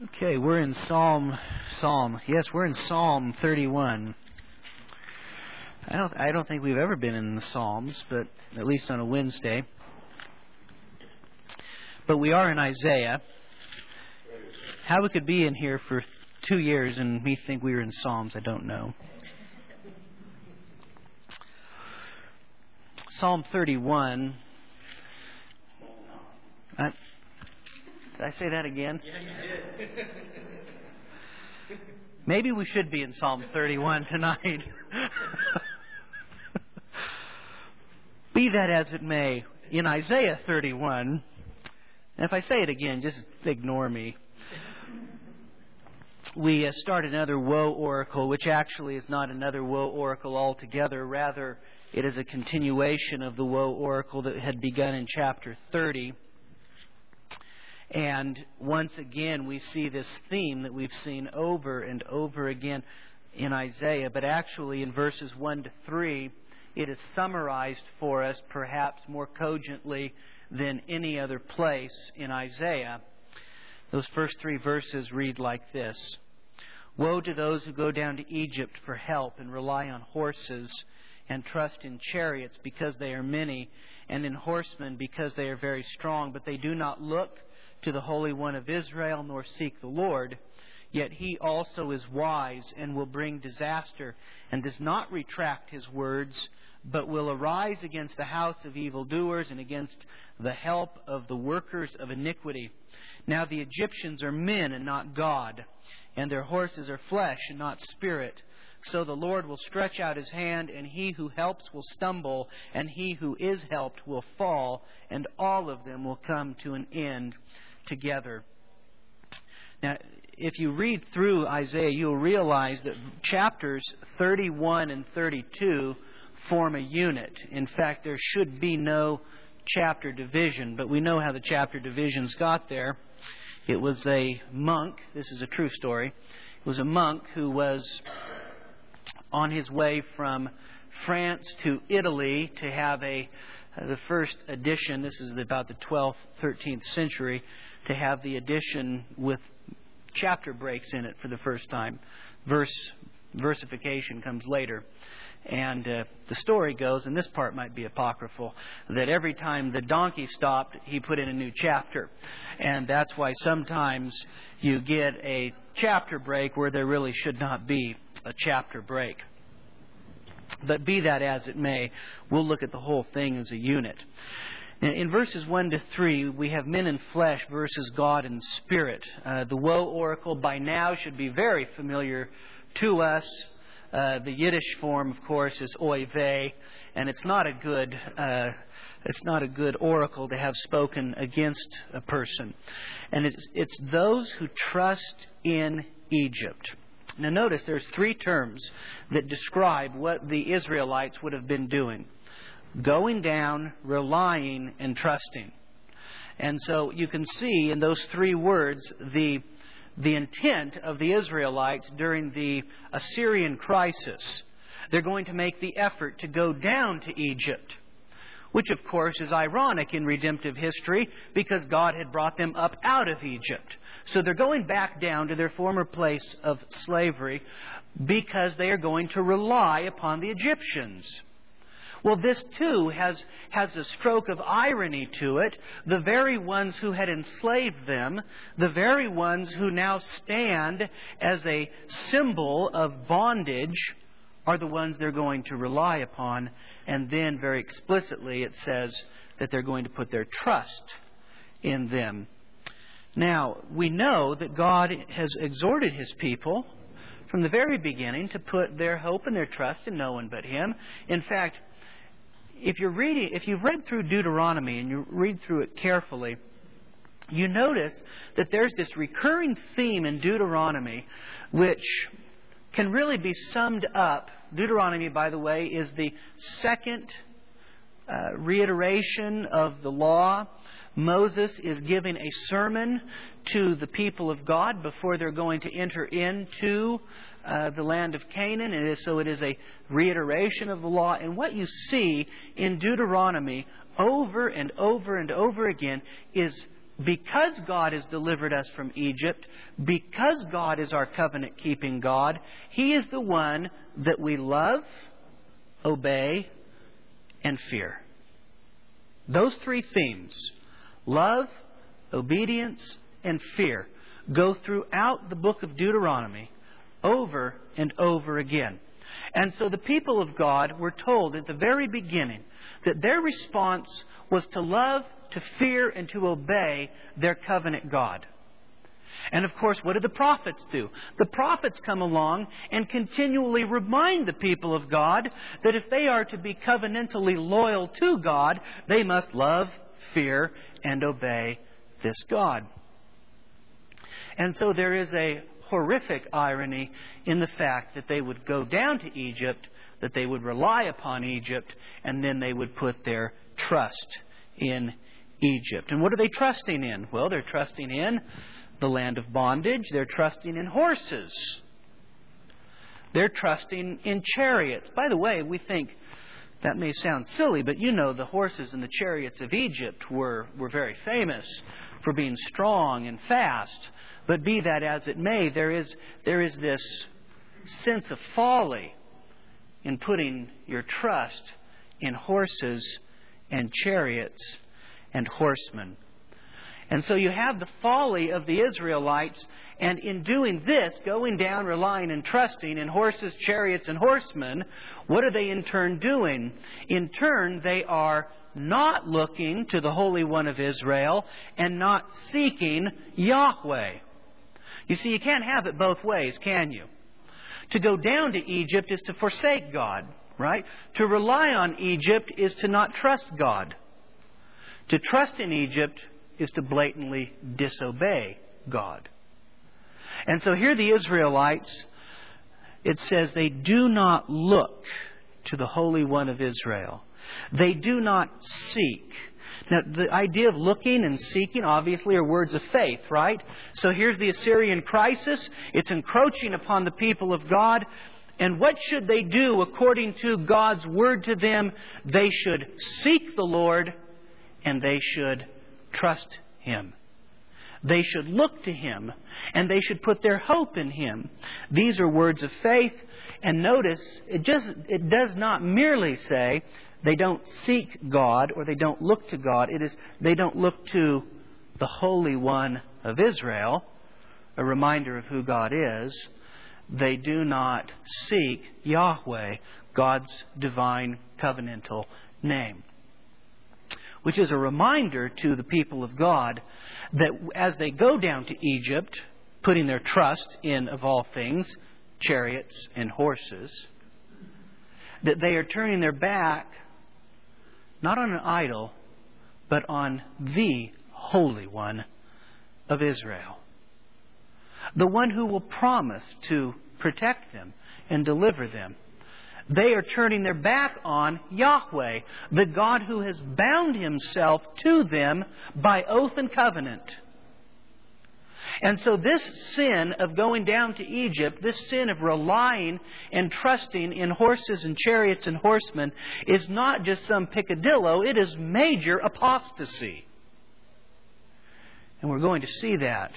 Okay, we're in Psalm. We're in Psalm 31. I don't think we've ever been in the Psalms, but at least on a Wednesday. But we are in Isaiah. How we could be in here for 2 years and me think we were in Psalms, I don't know. Psalm 31. Did I say that again? Yeah, you did. Maybe we should be in Psalm 31 tonight. Be that as it may, in Isaiah 31, and if I say it again, just ignore me. We start another woe oracle, which actually is not another woe oracle altogether. Rather, it is a continuation of the woe oracle that had begun in chapter 30. And once again, we see this theme that we've seen over and over again in Isaiah. But actually, in verses 1 to 3, it is summarized for us perhaps more cogently than any other place in Isaiah. Those first 3 verses read like this. Woe to those who go down to Egypt for help and rely on horses and trust in chariots because they are many, and in horsemen because they are very strong, but they do not look to the Holy One of Israel, nor seek the Lord. Yet he also is wise and will bring disaster, and does not retract his words, but will arise against the house of evildoers and against the help of the workers of iniquity. Now the Egyptians are men and not God, and their horses are flesh and not spirit. So the Lord will stretch out his hand, and he who helps will stumble, and he who is helped will fall, and all of them will come to an end together. Now, if you read through Isaiah, you'll realize that chapters 31 and 32 form a unit. In fact, there should be no chapter division, but we know how the chapter divisions got there. It was a monk, this is a true story, it was a monk who was on his way from France to Italy to have the first edition, this is about the 12th, 13th century, to have the edition with chapter breaks in it for the first time. Versification comes later. And the story goes, and this part might be apocryphal, that every time the donkey stopped, he put in a new chapter. And that's why sometimes you get a chapter break where there really should not be a chapter break. But be that as it may, we'll look at the whole thing as a unit. In verses 1 to 3, we have men in flesh versus God in spirit. The woe oracle by now should be very familiar to us. The Yiddish form, of course, is oy vey, and it's not a good oracle to have spoken against a person. And it's those who trust in Egypt. Now notice there's 3 terms that describe what the Israelites would have been doing. Going down, relying, and trusting. And so you can see in those 3 words the intent of the Israelites during the Assyrian crisis. They're going to make the effort to go down to Egypt, which of course is ironic in redemptive history because God had brought them up out of Egypt. So they're going back down to their former place of slavery because they are going to rely upon the Egyptians. Well, this too has a stroke of irony to it. The very ones who had enslaved them, the very ones who now stand as a symbol of bondage, are the ones they're going to rely upon. And then very explicitly it says that they're going to put their trust in them. Now, we know that God has exhorted His people from the very beginning to put their hope and their trust in no one but Him. In fact, if you've read through Deuteronomy and you read through it carefully, you notice that there's this recurring theme in Deuteronomy which can really be summed up. Deuteronomy, by the way, is the second reiteration of the law. Moses is giving a sermon to the people of God before they're going to enter into the land of Canaan. So it is a reiteration of the law. And what you see in Deuteronomy over and over and over again is because God has delivered us from Egypt, because God is our covenant-keeping God, He is the one that we love, obey, and fear. Those three themes, love, obedience, and fear, go throughout the book of Deuteronomy over and over again. And so the people of God were told at the very beginning that their response was to love, to fear, and to obey their covenant God. And of course, what did the prophets do? The prophets come along and continually remind the people of God that if they are to be covenantally loyal to God, they must love, fear, and obey this God. And so there is a horrific irony in the fact that they would go down to Egypt, that they would rely upon Egypt, and then they would put their trust in Egypt. And what are they trusting in? Well, they're trusting in the land of bondage. They're trusting in horses. They're trusting in chariots. By the way, we think that may sound silly, but you know the horses and the chariots of Egypt were very famous for being strong and fast. But be that as it may, there is this sense of folly in putting your trust in horses and chariots and horsemen. And so you have the folly of the Israelites, and in doing this, going down, relying and trusting in horses, chariots, and horsemen, what are they in turn doing? In turn, they are not looking to the Holy One of Israel and not seeking Yahweh. You see, you can't have it both ways, can you? To go down to Egypt is to forsake God, right? To rely on Egypt is to not trust God. To trust in Egypt is to blatantly disobey God. And so here the Israelites, it says they do not look to the Holy One of Israel. They do not seek. Now, the idea of looking and seeking obviously are words of faith, right? So here's the Assyrian crisis. It's encroaching upon the people of God. And what should they do according to God's word to them? They should seek the Lord and they should trust Him. They should look to Him and they should put their hope in Him. These are words of faith. And notice, it does not merely say they don't seek God or they don't look to God. It is they don't look to the Holy One of Israel, a reminder of who God is. They do not seek Yahweh, God's divine covenantal name. Which is a reminder to the people of God that as they go down to Egypt, putting their trust in, of all things, chariots and horses, that they are turning their back not on an idol, but on the Holy One of Israel. The one who will promise to protect them and deliver them. They are turning their back on Yahweh, the God who has bound Himself to them by oath and covenant. And so this sin of going down to Egypt, this sin of relying and trusting in horses and chariots and horsemen, is not just some peccadillo, it is major apostasy. And we're going to see that.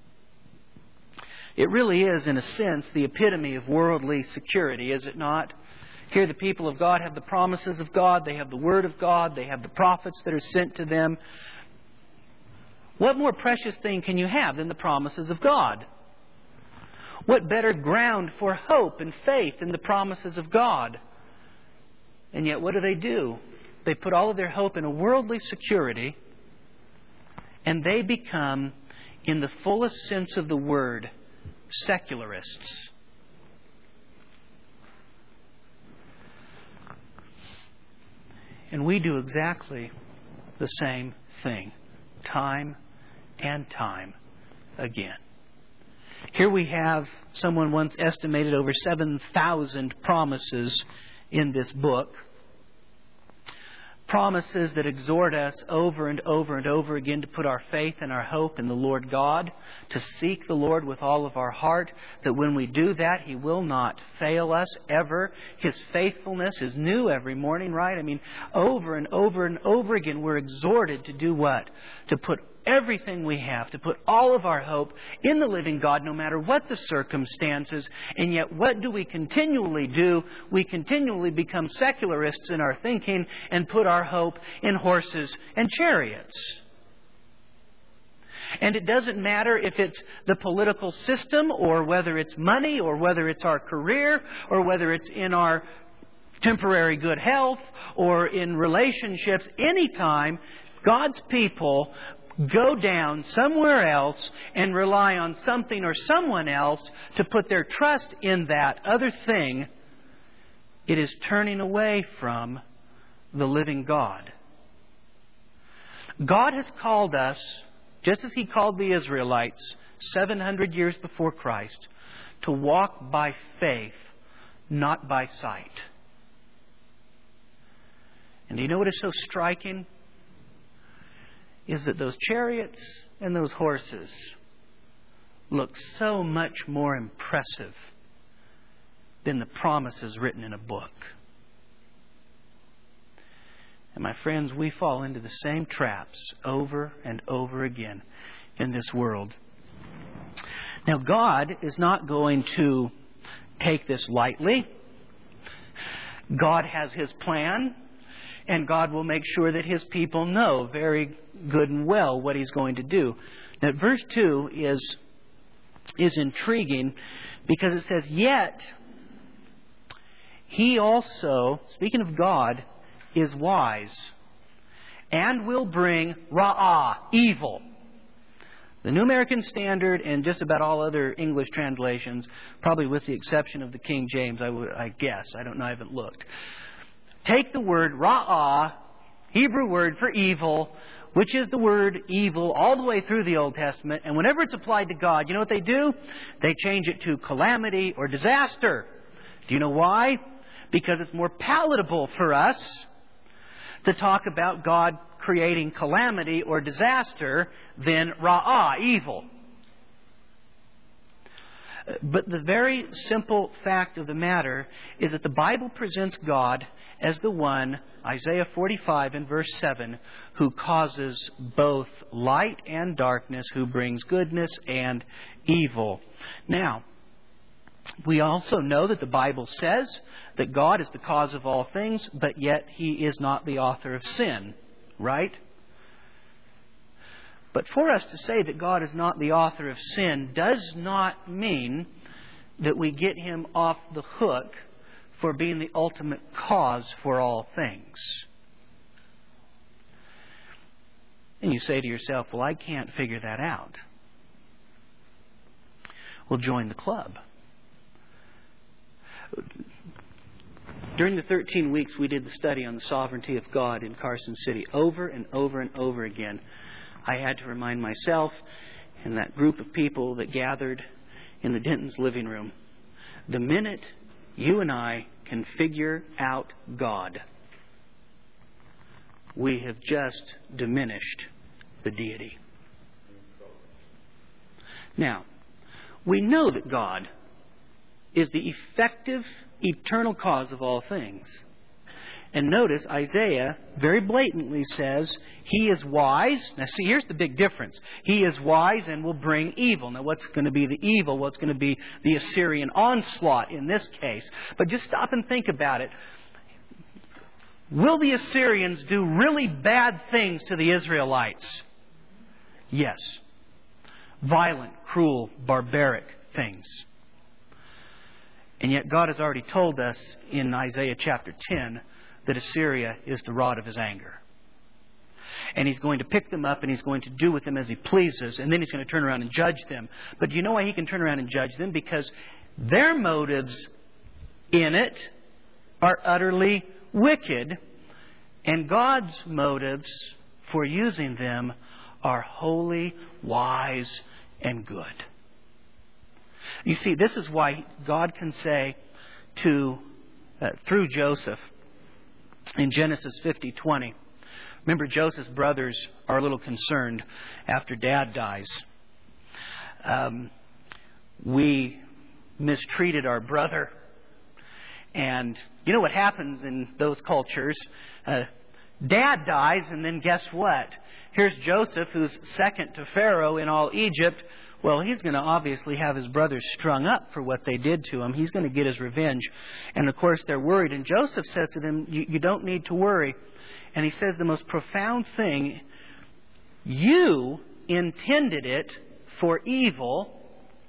It really is, in a sense, the epitome of worldly security, is it not? Here the people of God have the promises of God, they have the Word of God, they have the prophets that are sent to them. What more precious thing can you have than the promises of God? What better ground for hope and faith than the promises of God? And yet what do? They put all of their hope in a worldly security, and they become, in the fullest sense of the word, secularists. And we do exactly the same thing, time and time again. Here we have, someone once estimated, over 7,000 promises in this book. Promises that exhort us over and over and over again to put our faith and our hope in the Lord God, to seek the Lord with all of our heart, that when we do that, He will not fail us ever. His faithfulness is new every morning, right? I mean, over and over and over again, we're exhorted to do what? To put everything we have, to put all of our hope in the living God no matter what the circumstances. And yet what do we continually do? We continually become secularists in our thinking and put our hope in horses and chariots. And it doesn't matter if it's the political system, or whether it's money, or whether it's our career, or whether it's in our temporary good health, or in relationships. Anytime God's people go down somewhere else and rely on something or someone else to put their trust in that other thing, it is turning away from the living God. God has called us, just as He called the Israelites 700 years before Christ, to walk by faith, not by sight. And do you know what is so striking? Is that those chariots and those horses look so much more impressive than the promises written in a book. And my friends, we fall into the same traps over and over again in this world. Now, God is not going to take this lightly. God has His plan, and God will make sure that His people know very good and well what He's going to do. Now, verse 2 is intriguing because it says, "Yet He also," speaking of God, "is wise and will bring ra'ah," evil. The New American Standard and just about all other English translations, probably with the exception of the King James, I guess. I don't know, I haven't looked. Take the word ra'ah, Hebrew word for evil, which is the word evil all the way through the Old Testament. And whenever it's applied to God, you know what they do? They change it to calamity or disaster. Do you know why? Because it's more palatable for us to talk about God creating calamity or disaster than ra'ah, evil. But the very simple fact of the matter is that the Bible presents God as the one, Isaiah 45 and verse 7, who causes both light and darkness, who brings goodness and evil. Now, we also know that the Bible says that God is the cause of all things, but yet He is not the author of sin, right? But for us to say that God is not the author of sin does not mean that we get Him off the hook for being the ultimate cause for all things. And you say to yourself, well, I can't figure that out. Well, join the club. During the 13 weeks we did the study on the sovereignty of God in Carson City, over and over and over again, I had to remind myself and that group of people that gathered in the Denton's living room, the minute you and I can figure out God, we have just diminished the deity. Now, we know that God is the effective, eternal cause of all things. And notice Isaiah very blatantly says He is wise. Now see, here's the big difference. He is wise and will bring evil. Now what's going to be the evil? What's going to be the Assyrian onslaught in this case? But just stop and think about it. Will the Assyrians do really bad things to the Israelites? Yes. Violent, cruel, barbaric things. And yet God has already told us in Isaiah chapter 10 that Assyria is the rod of His anger. And He's going to pick them up and He's going to do with them as He pleases. And then He's going to turn around and judge them. But do you know why He can turn around and judge them? Because their motives in it are utterly wicked. And God's motives for using them are holy, wise, and good. You see, this is why God can say through Joseph in Genesis 50:20. Remember, Joseph's brothers are a little concerned after Dad dies. We mistreated our brother. And you know what happens in those cultures? Dad dies, and then guess what? Here's Joseph, who's second to Pharaoh in all Egypt. Well, he's going to obviously have his brothers strung up for what they did to him. He's going to get his revenge. And of course, they're worried. And Joseph says to them, you don't need to worry. And he says the most profound thing: you intended it for evil,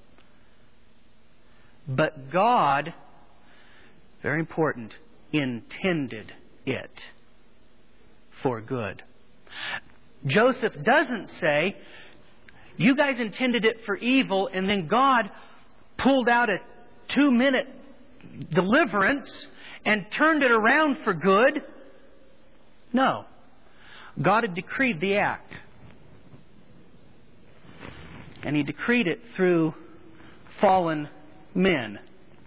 but God, very important, intended it for good. Joseph doesn't say, you guys intended it for evil, and then God pulled out a 2-minute deliverance and turned it around for good. No. God had decreed the act. And He decreed it through fallen men.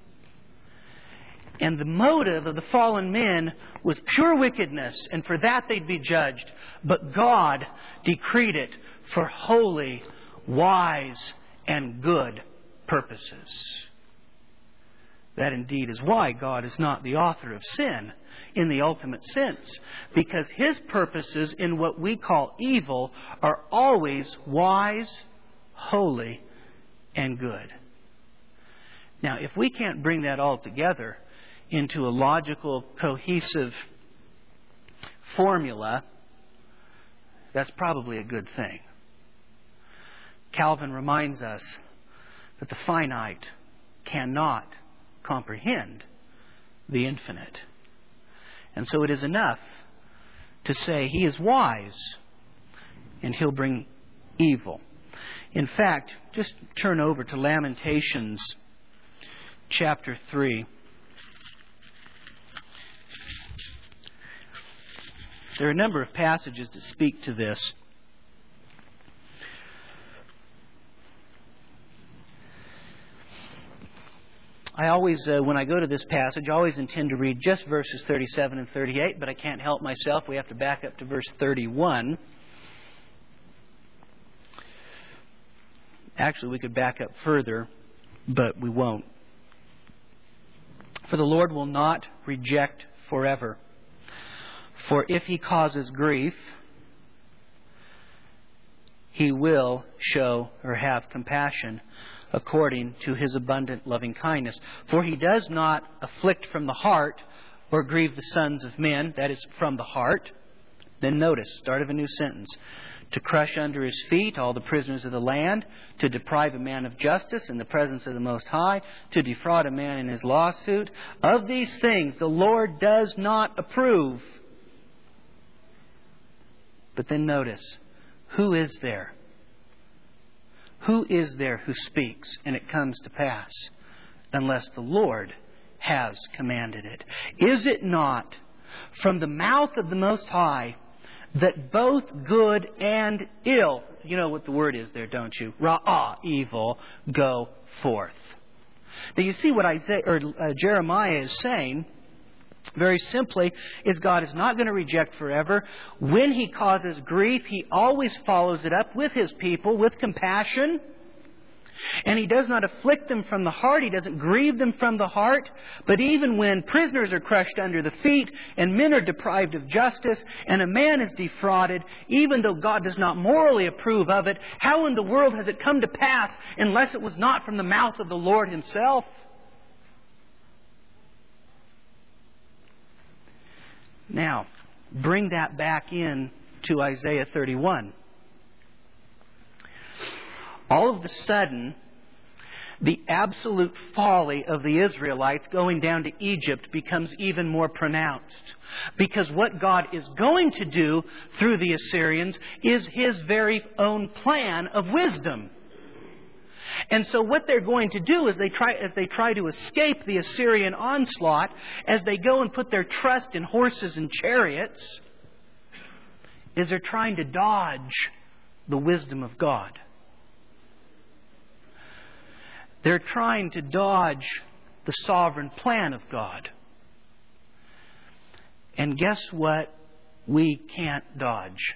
And the motive of the fallen men was pure wickedness, and for that they'd be judged. But God decreed it for holy, wise, and good purposes. That indeed is why God is not the author of sin in the ultimate sense, because His purposes in what we call evil are always wise, holy, and good. Now, if we can't bring that all together into a logical, cohesive formula, that's probably a good thing. Calvin reminds us that the finite cannot comprehend the infinite. And so it is enough to say He is wise and He'll bring evil. In fact, just turn over to Lamentations chapter 3. There are a number of passages that speak to this. I always, when I go to this passage, I always intend to read just verses 37 and 38, but I can't help myself. We have to back up to verse 31. Actually, we could back up further, but we won't. For the Lord will not reject forever. For if He causes grief, He will show or have compassion according to His abundant loving kindness. For He does not afflict from the heart or grieve the sons of men, that is, from the heart. Then notice, start of a new sentence. To crush under His feet all the prisoners of the land, to deprive a man of justice in the presence of the Most High, to defraud a man in his lawsuit. Of these things the Lord does not approve. But then notice, who is there? Who is there who speaks and it comes to pass unless the Lord has commanded it? Is it not from the mouth of the Most High that both good and ill, you know what the word is there, don't you? Ra'ah, evil, go forth. Now you see what Jeremiah is saying. Very simply, is God is not going to reject forever. When He causes grief, He always follows it up with His people, with compassion. And He does not afflict them from the heart. He doesn't grieve them from the heart. But even when prisoners are crushed under the feet, and men are deprived of justice, and a man is defrauded, even though God does not morally approve of it, how in the world has it come to pass unless it was not from the mouth of the Lord Himself? Now, bring that back in to Isaiah 31. All of a sudden, the absolute folly of the Israelites going down to Egypt becomes even more pronounced. Because what God is going to do through the Assyrians is His very own plan of wisdom. And so what they're going to do is as they try to escape the Assyrian onslaught, as they go and put their trust in horses and chariots, is they're trying to dodge the wisdom of God. They're trying to dodge the sovereign plan of God. And guess what? We can't dodge.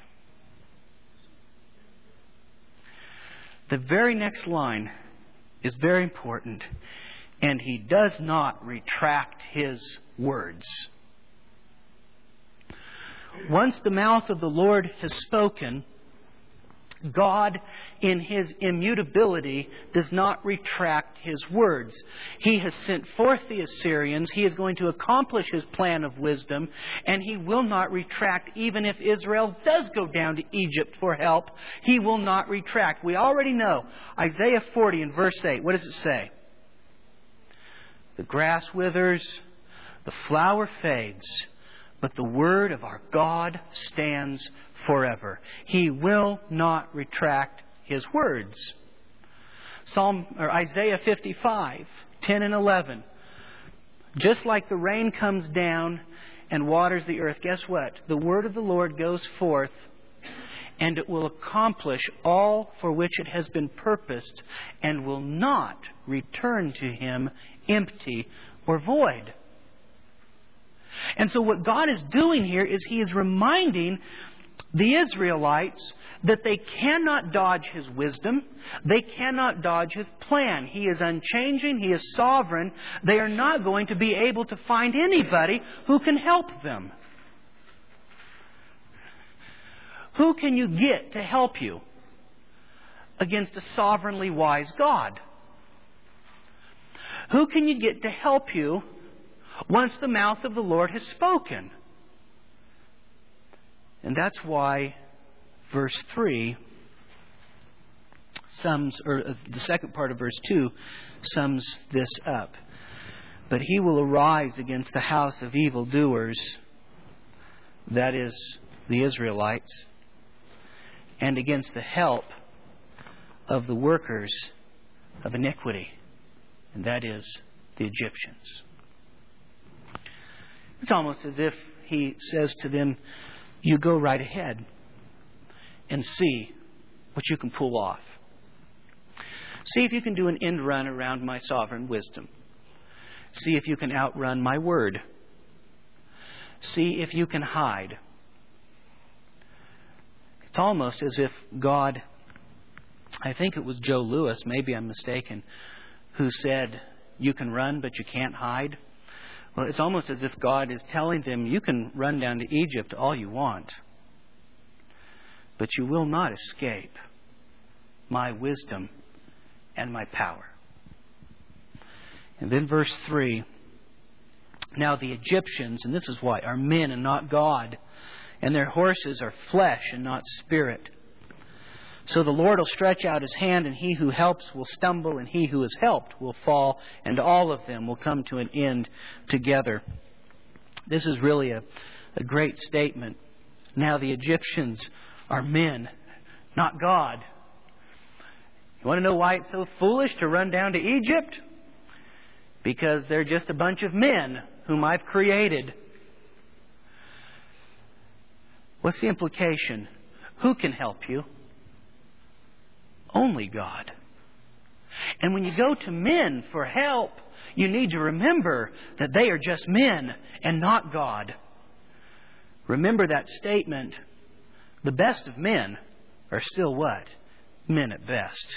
The very next line is very important. And He does not retract His words. Once the mouth of the Lord has spoken, God, in His immutability, does not retract His words. He has sent forth the Assyrians. He is going to accomplish His plan of wisdom, and He will not retract. Even if Israel does go down to Egypt for help, He will not retract. We already know. Isaiah 40 and verse 8, what does it say? The grass withers, the flower fades, but the word of our God stands forever. He will not retract His words. Isaiah 55, 10 and 11. Just like the rain comes down and waters the earth, guess what? The word of the Lord goes forth, and it will accomplish all for which it has been purposed, and will not return to Him empty or void. And so what God is doing here is He is reminding the Israelites that they cannot dodge His wisdom. They cannot dodge His plan. He is unchanging. He is sovereign. They are not going to be able to find anybody who can help them. Who can you get to help you against a sovereignly wise God? Who can you get to help you once the mouth of the Lord has spoken? And that's why verse 3 the second part of verse 2 sums this up. But He will arise against the house of evildoers, that is, the Israelites, and against the help of the workers of iniquity, and that is, the Egyptians. It's almost as if He says to them, you go right ahead and see what you can pull off. See if you can do an end run around my sovereign wisdom. See if you can outrun my word. See if you can hide. It's almost as if God, I think it was Joe Lewis, maybe I'm mistaken, who said, you can run but you can't hide. Well, it's almost as if God is telling them, you can run down to Egypt all you want, but you will not escape my wisdom and my power. And then verse 3, now the Egyptians, and this is why, are men and not God, and their horses are flesh and not spirit. So the Lord will stretch out His hand, and he who helps will stumble, and he who is helped will fall, and all of them will come to an end together. This is really a great statement. Now the Egyptians are men, not God. You want to know why it's so foolish to run down to Egypt? Because they're just a bunch of men whom I've created. What's the implication? Who can help you? Only God. And when you go to men for help, you need to remember that they are just men and not God. Remember that statement. The best of men are still what? Men at best.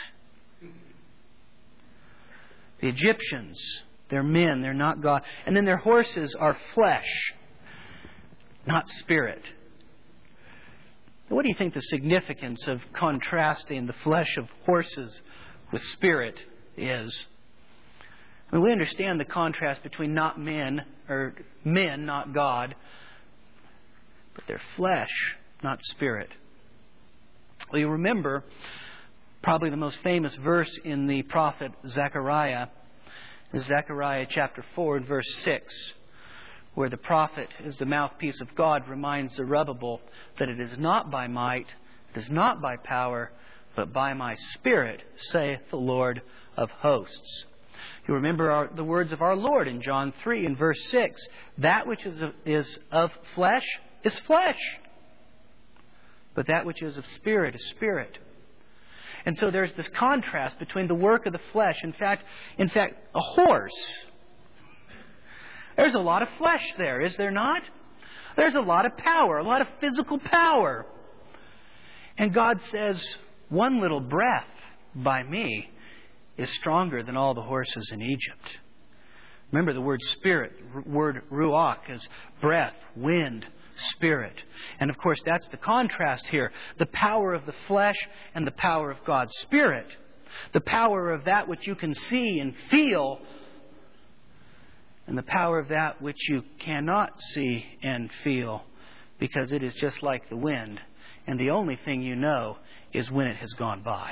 The Egyptians, they're men, they're not God. And then their horses are flesh, not spirit. What do you think the significance of contrasting the flesh of horses with spirit is? I mean, we understand the contrast between not men, or men, not God, but they're flesh, not spirit. Well, you remember probably the most famous verse in the prophet Zechariah is Zechariah chapter 4 and verse 6. Where the prophet, as the mouthpiece of God, reminds Zerubbabel that it is not by might, it is not by power, but by my Spirit, saith the Lord of hosts. You remember the words of our Lord in John 3 and verse 6. That which is of flesh is flesh, but that which is of spirit is spirit. And so there's this contrast between the work of the flesh. In fact, a horse. There's a lot of flesh there, is there not? There's a lot of power, a lot of physical power. And God says, one little breath by me is stronger than all the horses in Egypt. Remember the word spirit, word ruach, is breath, wind, Spirit. And of course, that's the contrast here. The power of the flesh and the power of God's Spirit. The power of that which you can see and feel, and the power of that which you cannot see and feel, because it is just like the wind. And the only thing you know is when it has gone by.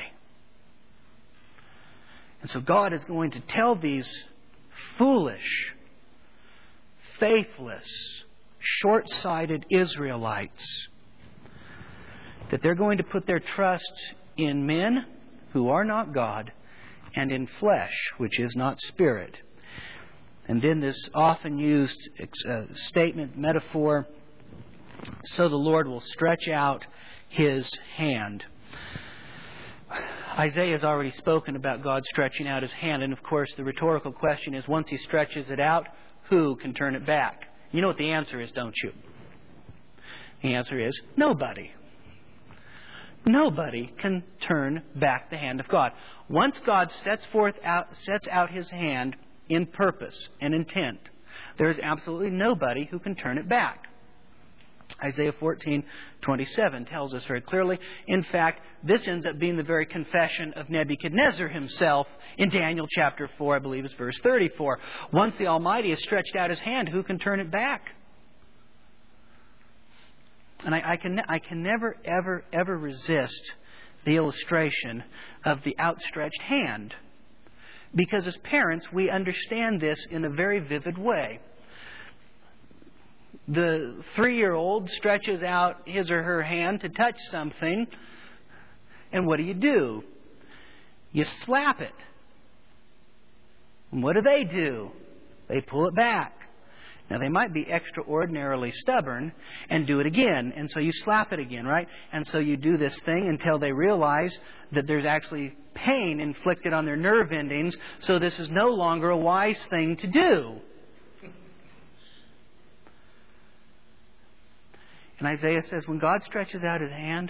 And so God is going to tell these foolish, faithless, short-sighted Israelites that they're going to put their trust in men who are not God and in flesh, which is not spirit. And then this often used statement, metaphor, so the Lord will stretch out His hand. Isaiah has already spoken about God stretching out His hand, and of course the rhetorical question is, once He stretches it out, who can turn it back? You know what the answer is, don't you? The answer is nobody. Nobody can turn back the hand of God. Once God sets out His hand in purpose and intent, there is absolutely nobody who can turn it back. Isaiah 14:27 tells us very clearly. In fact, this ends up being the very confession of Nebuchadnezzar himself in Daniel chapter 4, I believe it's verse 34. Once the Almighty has stretched out His hand, who can turn it back? And I can never, ever resist the illustration of the outstretched hand. Because as parents, we understand this in a very vivid way. The 3-year-old stretches out his or her hand to touch something, and what do? You slap it. And what do? They pull it back. Now, they might be extraordinarily stubborn and do it again, and so you slap it again, right? And so you do this thing until they realize that there's actually pain inflicted on their nerve endings, so this is no longer a wise thing to do. And Isaiah says, when God stretches out His hand,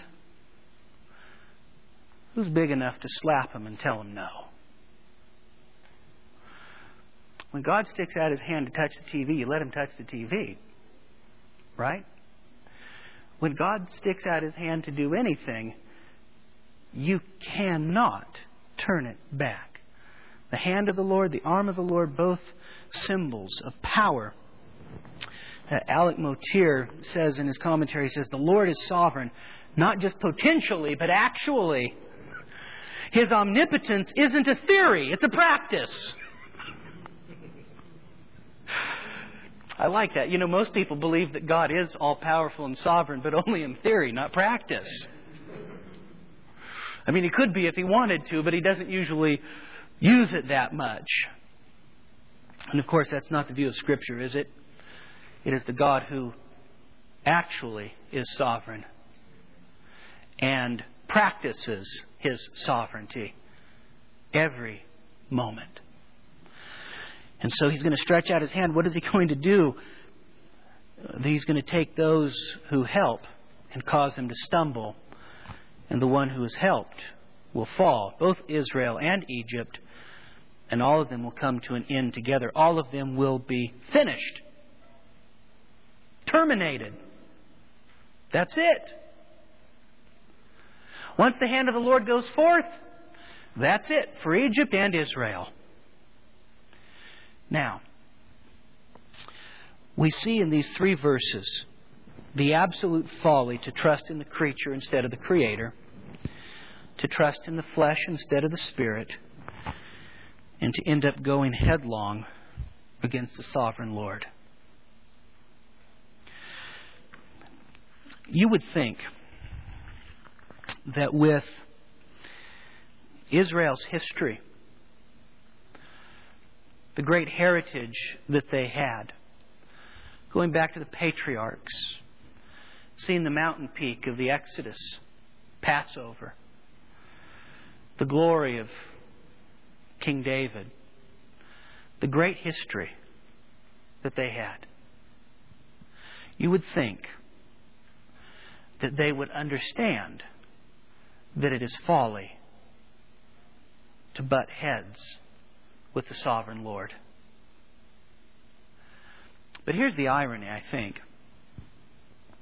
who's big enough to slap Him and tell Him no? When God sticks out His hand to touch the TV, you let Him touch the TV. Right? When God sticks out His hand to do anything, you cannot turn it back. The hand of the Lord, the arm of the Lord, both symbols of power. Alec Motyer says in his commentary, he says, the Lord is sovereign, not just potentially, but actually. His omnipotence isn't a theory, it's a practice. I like that. You know, most people believe that God is all-powerful and sovereign, but only in theory, not practice. I mean, He could be if He wanted to, but He doesn't usually use it that much. And of course, that's not the view of Scripture, is it? It is the God who actually is sovereign and practices His sovereignty every moment. And so He's going to stretch out His hand. What is He going to do? He's going to take those who help and cause them to stumble. And the one who is helped will fall. Both Israel and Egypt. And all of them will come to an end together. All of them will be finished. Terminated. That's it. Once the hand of the Lord goes forth, that's it for Egypt and Israel. Now, we see in these 3 verses the absolute folly to trust in the creature instead of the Creator, to trust in the flesh instead of the Spirit, and to end up going headlong against the sovereign Lord. You would think that with Israel's history, the great heritage that they had, going back to the patriarchs, seeing the mountain peak of the Exodus, Passover, the glory of King David, the great history that they had, you would think that they would understand that it is folly to butt heads with the sovereign Lord. But here's the irony, I think.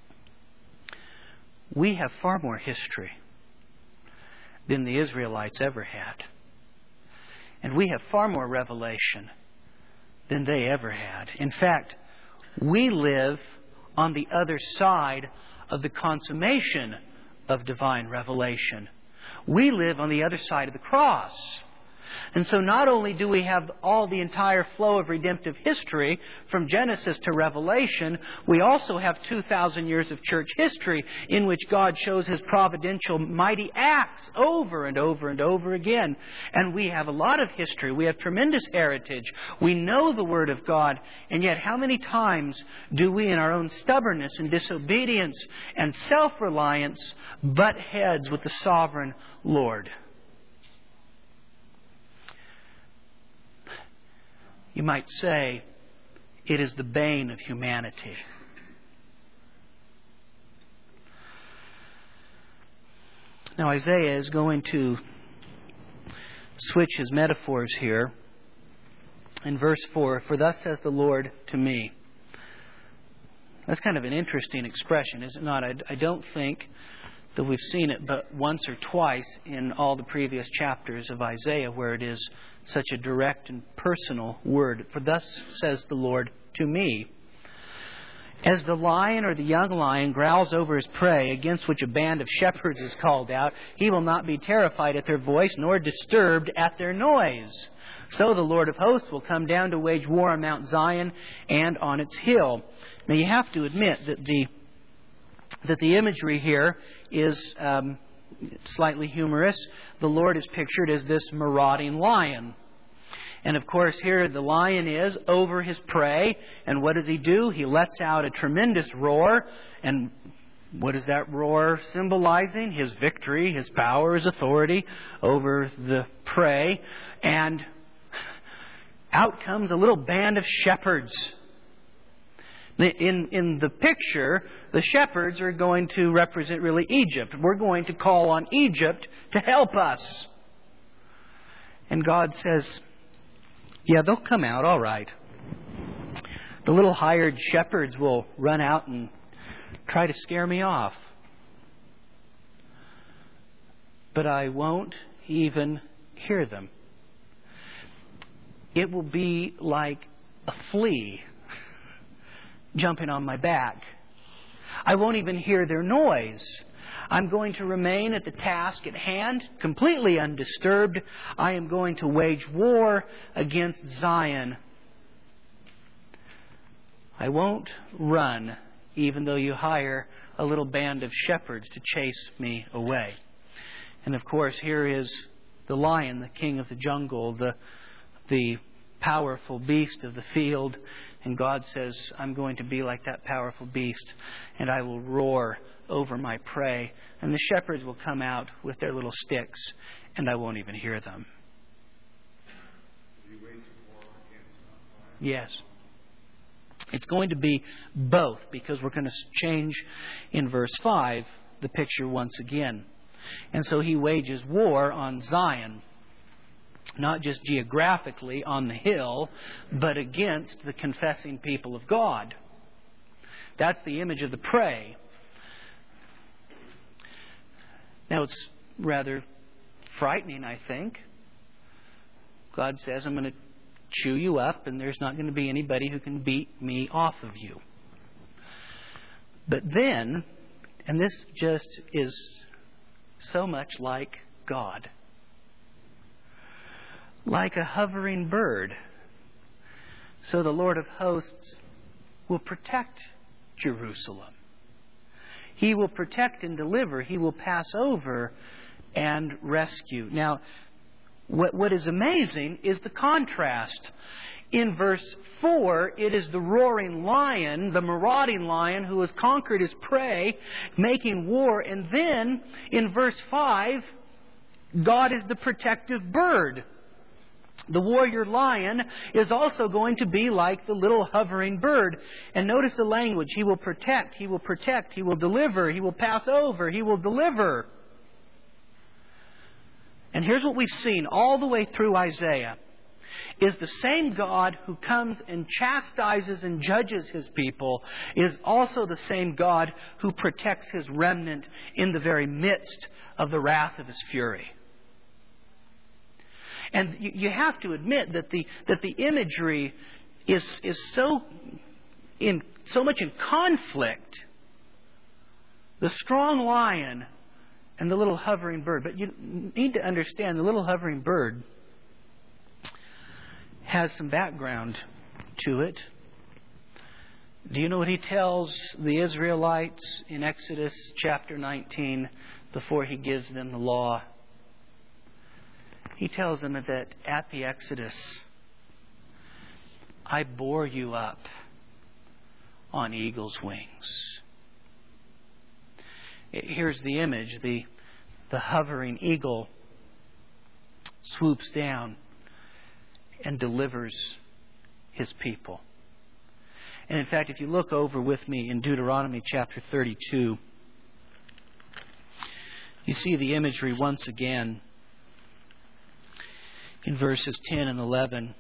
we have far more history than the Israelites ever had. And we have far more revelation than they ever had. In fact, we live on the other side of the consummation of divine revelation. We live on the other side of the cross. And so not only do we have all the entire flow of redemptive history from Genesis to Revelation, we also have 2,000 years of church history in which God shows His providential mighty acts over and over and over again. And we have a lot of history. We have tremendous heritage. We know the Word of God. And yet how many times do we in our own stubbornness and disobedience and self-reliance butt heads with the sovereign Lord? You might say it is the bane of humanity. Now Isaiah is going to switch his metaphors here. In verse 4, "For thus says the Lord to me." That's kind of an interesting expression, is it not? I don't think that we've seen it but once or twice in all the previous chapters of Isaiah where it is such a direct and personal word. "For thus says the Lord to me. As the lion or the young lion growls over his prey, against which a band of shepherds is called out, he will not be terrified at their voice, nor disturbed at their noise. So the Lord of hosts will come down to wage war on Mount Zion and on its hill." Now you have to admit that the imagery here is slightly humorous. The Lord is pictured as this marauding lion. And of course here the lion is over his prey. And what does he do? He lets out a tremendous roar. And what is that roar symbolizing? His victory, his power, his authority over the prey. And out comes a little band of shepherds. In the picture, the shepherds are going to represent really Egypt. We're going to call on Egypt to help us. And God says, yeah, they'll come out all right. The little hired shepherds will run out and try to scare me off. But I won't even hear them. It will be like a flea jumping on my back. I won't even hear their noise. I'm going to remain at the task at hand, completely undisturbed. I am going to wage war against Zion. I won't run, even though you hire a little band of shepherds to chase me away. And of course, here is the lion, the king of the jungle, the powerful beast of the field. And God says, I'm going to be like that powerful beast, and I will roar over my prey. And the shepherds will come out with their little sticks, and I won't even hear them. Yes. It's going to be both, because we're going to change in verse 5 the picture once again. And so he wages war on Zion. Not just geographically on the hill, but against the confessing people of God. That's the image of the prey. Now it's rather frightening, I think. God says, I'm going to chew you up, and there's not going to be anybody who can beat me off of you. But then, and this just is so much like God, like a hovering bird. So the Lord of hosts will protect Jerusalem. He will protect and deliver. He will pass over and rescue. Now, what is amazing is the contrast. In verse 4, it is the roaring lion, the marauding lion who has conquered his prey, making war. And then, in verse 5, God is the protective bird. The warrior lion is also going to be like the little hovering bird. And notice the language. He will protect, He will protect, He will deliver, He will pass over, He will deliver. And here's what we've seen all the way through Isaiah. is the same God who comes and chastises and judges His people, is also the same God who protects His remnant in the very midst of the wrath of His fury. And you have to admit that the imagery is so much in conflict. The strong lion and the little hovering bird. But you need to understand, the little hovering bird has some background to it. Do you know what he tells the Israelites in Exodus chapter 19 before he gives them the law? He tells them that at the Exodus, I bore you up on eagle's wings. Here's the image. The hovering eagle swoops down and delivers his people. And in fact, if you look over with me in Deuteronomy chapter 32, you see the imagery once again in verses 10 and 11.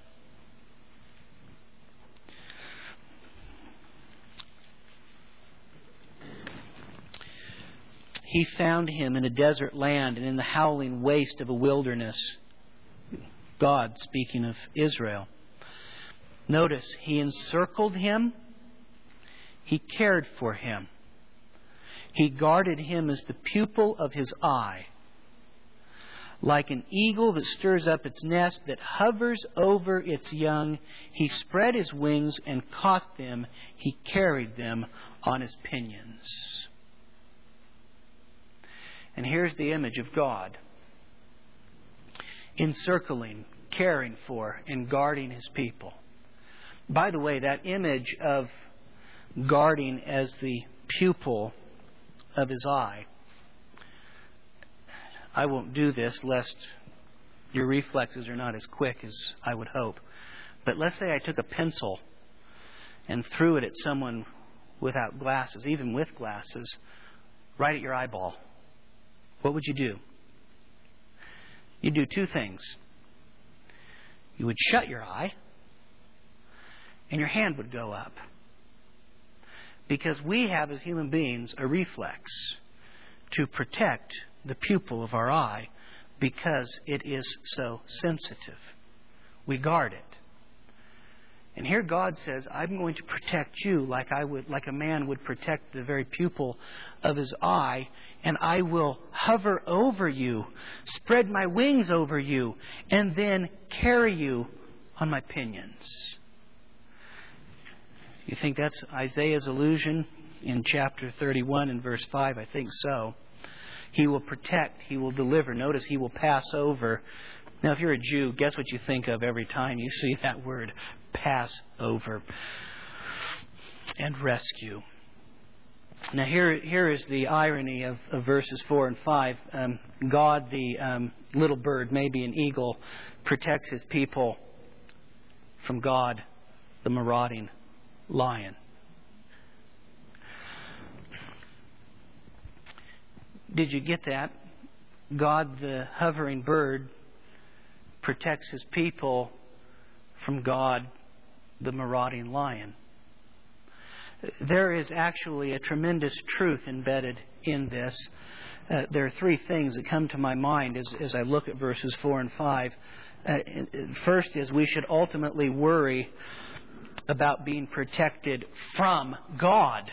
He found him in a desert land and in the howling waste of a wilderness. God speaking of Israel. Notice, He encircled him. He cared for him. He guarded him as the pupil of His eye. Like an eagle that stirs up its nest, that hovers over its young, He spread His wings and caught them. He carried them on His pinions. And here's the image of God encircling, caring for, and guarding His people. By the way, that image of guarding as the pupil of His eye, I won't do this lest your reflexes are not as quick as I would hope. But let's say I took a pencil and threw it at someone without glasses, even with glasses, right at your eyeball. What would you do? You'd do two things. You would shut your eye, and your hand would go up. Because we have, as human beings, a reflex to protect the pupil of our eye because it is so sensitive. We guard it. And here God says, I'm going to protect you like a man would protect the very pupil of his eye, and I will hover over you, spread my wings over you, and then carry you on my pinions. You think that's Isaiah's allusion in chapter 31 and verse 5? I think so. He will protect, He will deliver. Notice He will pass over. Now, if you're a Jew, guess what you think of every time you see that word? Pass over and rescue. Now, here is the irony of verses 4 and 5. God, the little bird, maybe an eagle, protects His people from God, the marauding lion. Did you get that? God, the hovering bird, protects His people from God, the marauding lion. There is actually a tremendous truth embedded in this. There are three things that come to my mind as I look at verses 4 and 5. First is we should ultimately worry about being protected from God.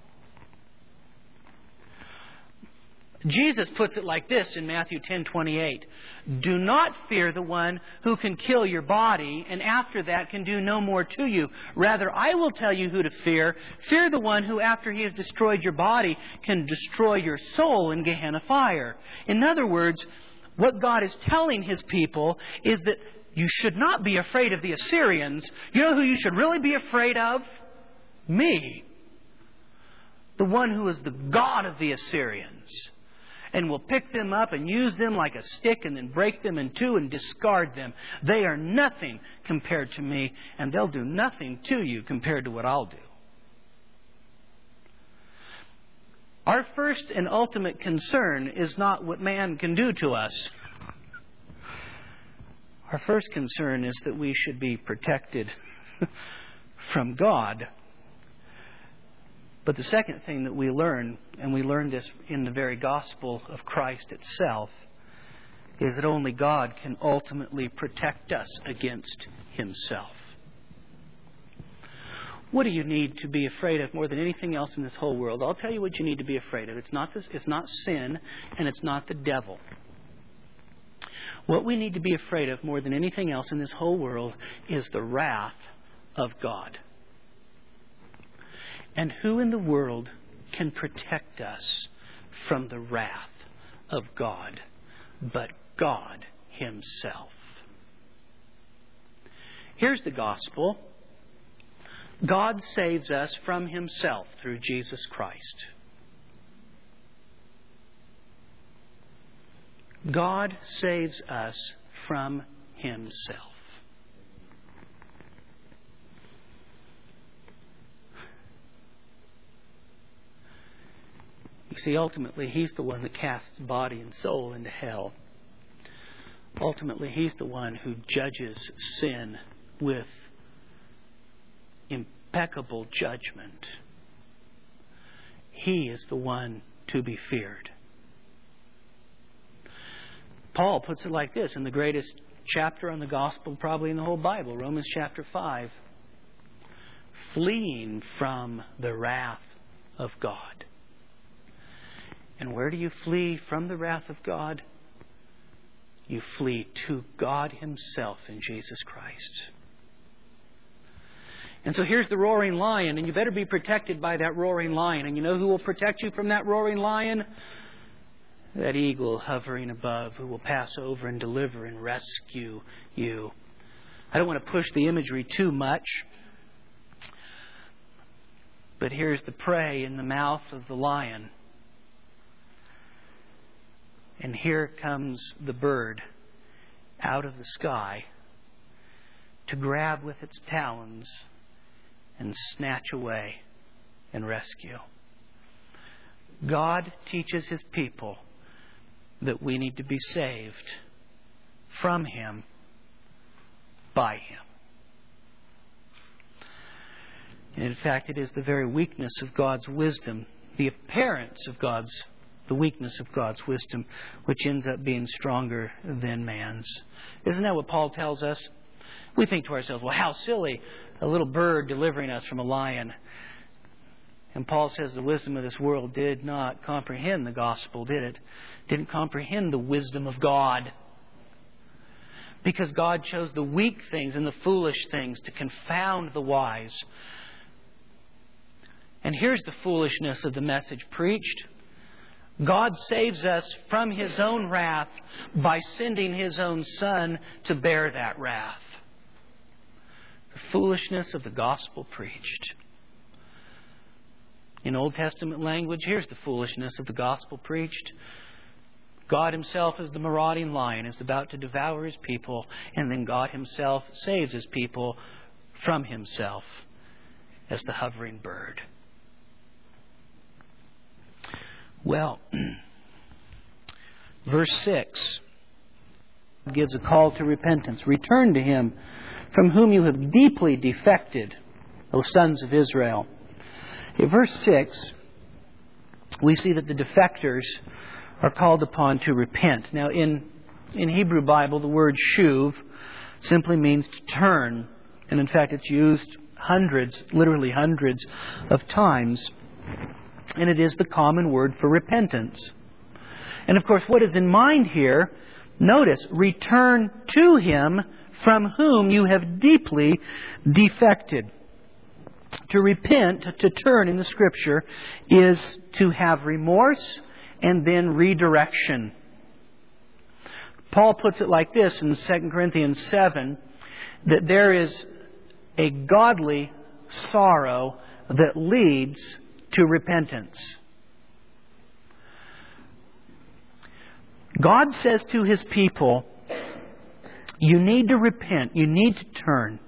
Jesus puts it like this in Matthew 10:28. Do not fear the one who can kill your body and after that can do no more to you. Rather, I will tell you who to fear. Fear the one who after he has destroyed your body can destroy your soul in Gehenna fire. In other words, what God is telling His people is that you should not be afraid of the Assyrians. You know who you should really be afraid of? Me. The one who is the God of the Assyrians. And will pick them up and use them like a stick and then break them in two and discard them. They are nothing compared to me, and they'll do nothing to you compared to what I'll do. Our first and ultimate concern is not what man can do to us. Our first concern is that we should be protected from God. But the second thing that we learn, and we learn this in the very gospel of Christ itself, is that only God can ultimately protect us against Himself. What do you need to be afraid of more than anything else in this whole world? I'll tell you what you need to be afraid of. It's not sin, and it's not the devil. What we need to be afraid of more than anything else in this whole world is the wrath of God. And who in the world can protect us from the wrath of God but God Himself? Here's the gospel. God saves us from Himself through Jesus Christ. God saves us from Himself. You see, ultimately, He's the one that casts body and soul into hell. Ultimately, He's the one who judges sin with impeccable judgment. He is the one to be feared. Paul puts it like this in the greatest chapter on the gospel probably in the whole Bible, Romans chapter 5. Fleeing from the wrath of God. And where do you flee from the wrath of God? You flee to God Himself in Jesus Christ. And so here's the roaring lion, and you better be protected by that roaring lion. And you know who will protect you from that roaring lion? That eagle hovering above, who will pass over and deliver and rescue you. I don't want to push the imagery too much, but here's the prey in the mouth of the lion. And here comes the bird out of the sky to grab with its talons and snatch away and rescue. God teaches His people that we need to be saved from Him, by Him. And in fact, it is the very weakness of God's wisdom, the appearance of the weakness of God's wisdom, which ends up being stronger than man's. Isn't that what Paul tells us? We think to ourselves, well, how silly, a little bird delivering us from a lion. And Paul says the wisdom of this world did not comprehend the gospel, did it? Didn't comprehend the wisdom of God. Because God chose the weak things and the foolish things to confound the wise. And here's the foolishness of the message preached. God saves us from His own wrath by sending His own Son to bear that wrath. The foolishness of the gospel preached. In Old Testament language, here's the foolishness of the gospel preached. God Himself is the marauding lion, is about to devour His people, and then God Himself saves His people from Himself as the hovering bird. Well, verse 6 gives a call to repentance. Return to Him from whom you have deeply defected, O sons of Israel. In verse 6, we see that the defectors are called upon to repent. Now, in Hebrew Bible, the word shuv simply means to turn. And in fact, it's used literally hundreds of times. And it is the common word for repentance. And of course, what is in mind here, notice, return to Him from whom you have deeply defected. To repent, to turn in the Scripture, is to have remorse and then redirection. Paul puts it like this in 2 Corinthians 7, that there is a godly sorrow that leads to repentance. God says to His people, you need to repent. You need to turn.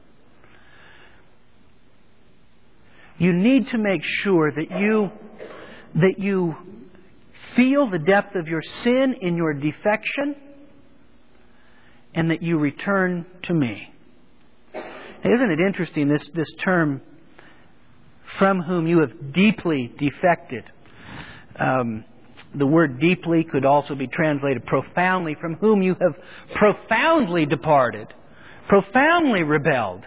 You need to make sure that you feel the depth of your sin in your defection, and that you return to me. Now, isn't it interesting, this term, from whom you have deeply defected? The word deeply could also be translated profoundly, from whom you have profoundly departed, profoundly rebelled.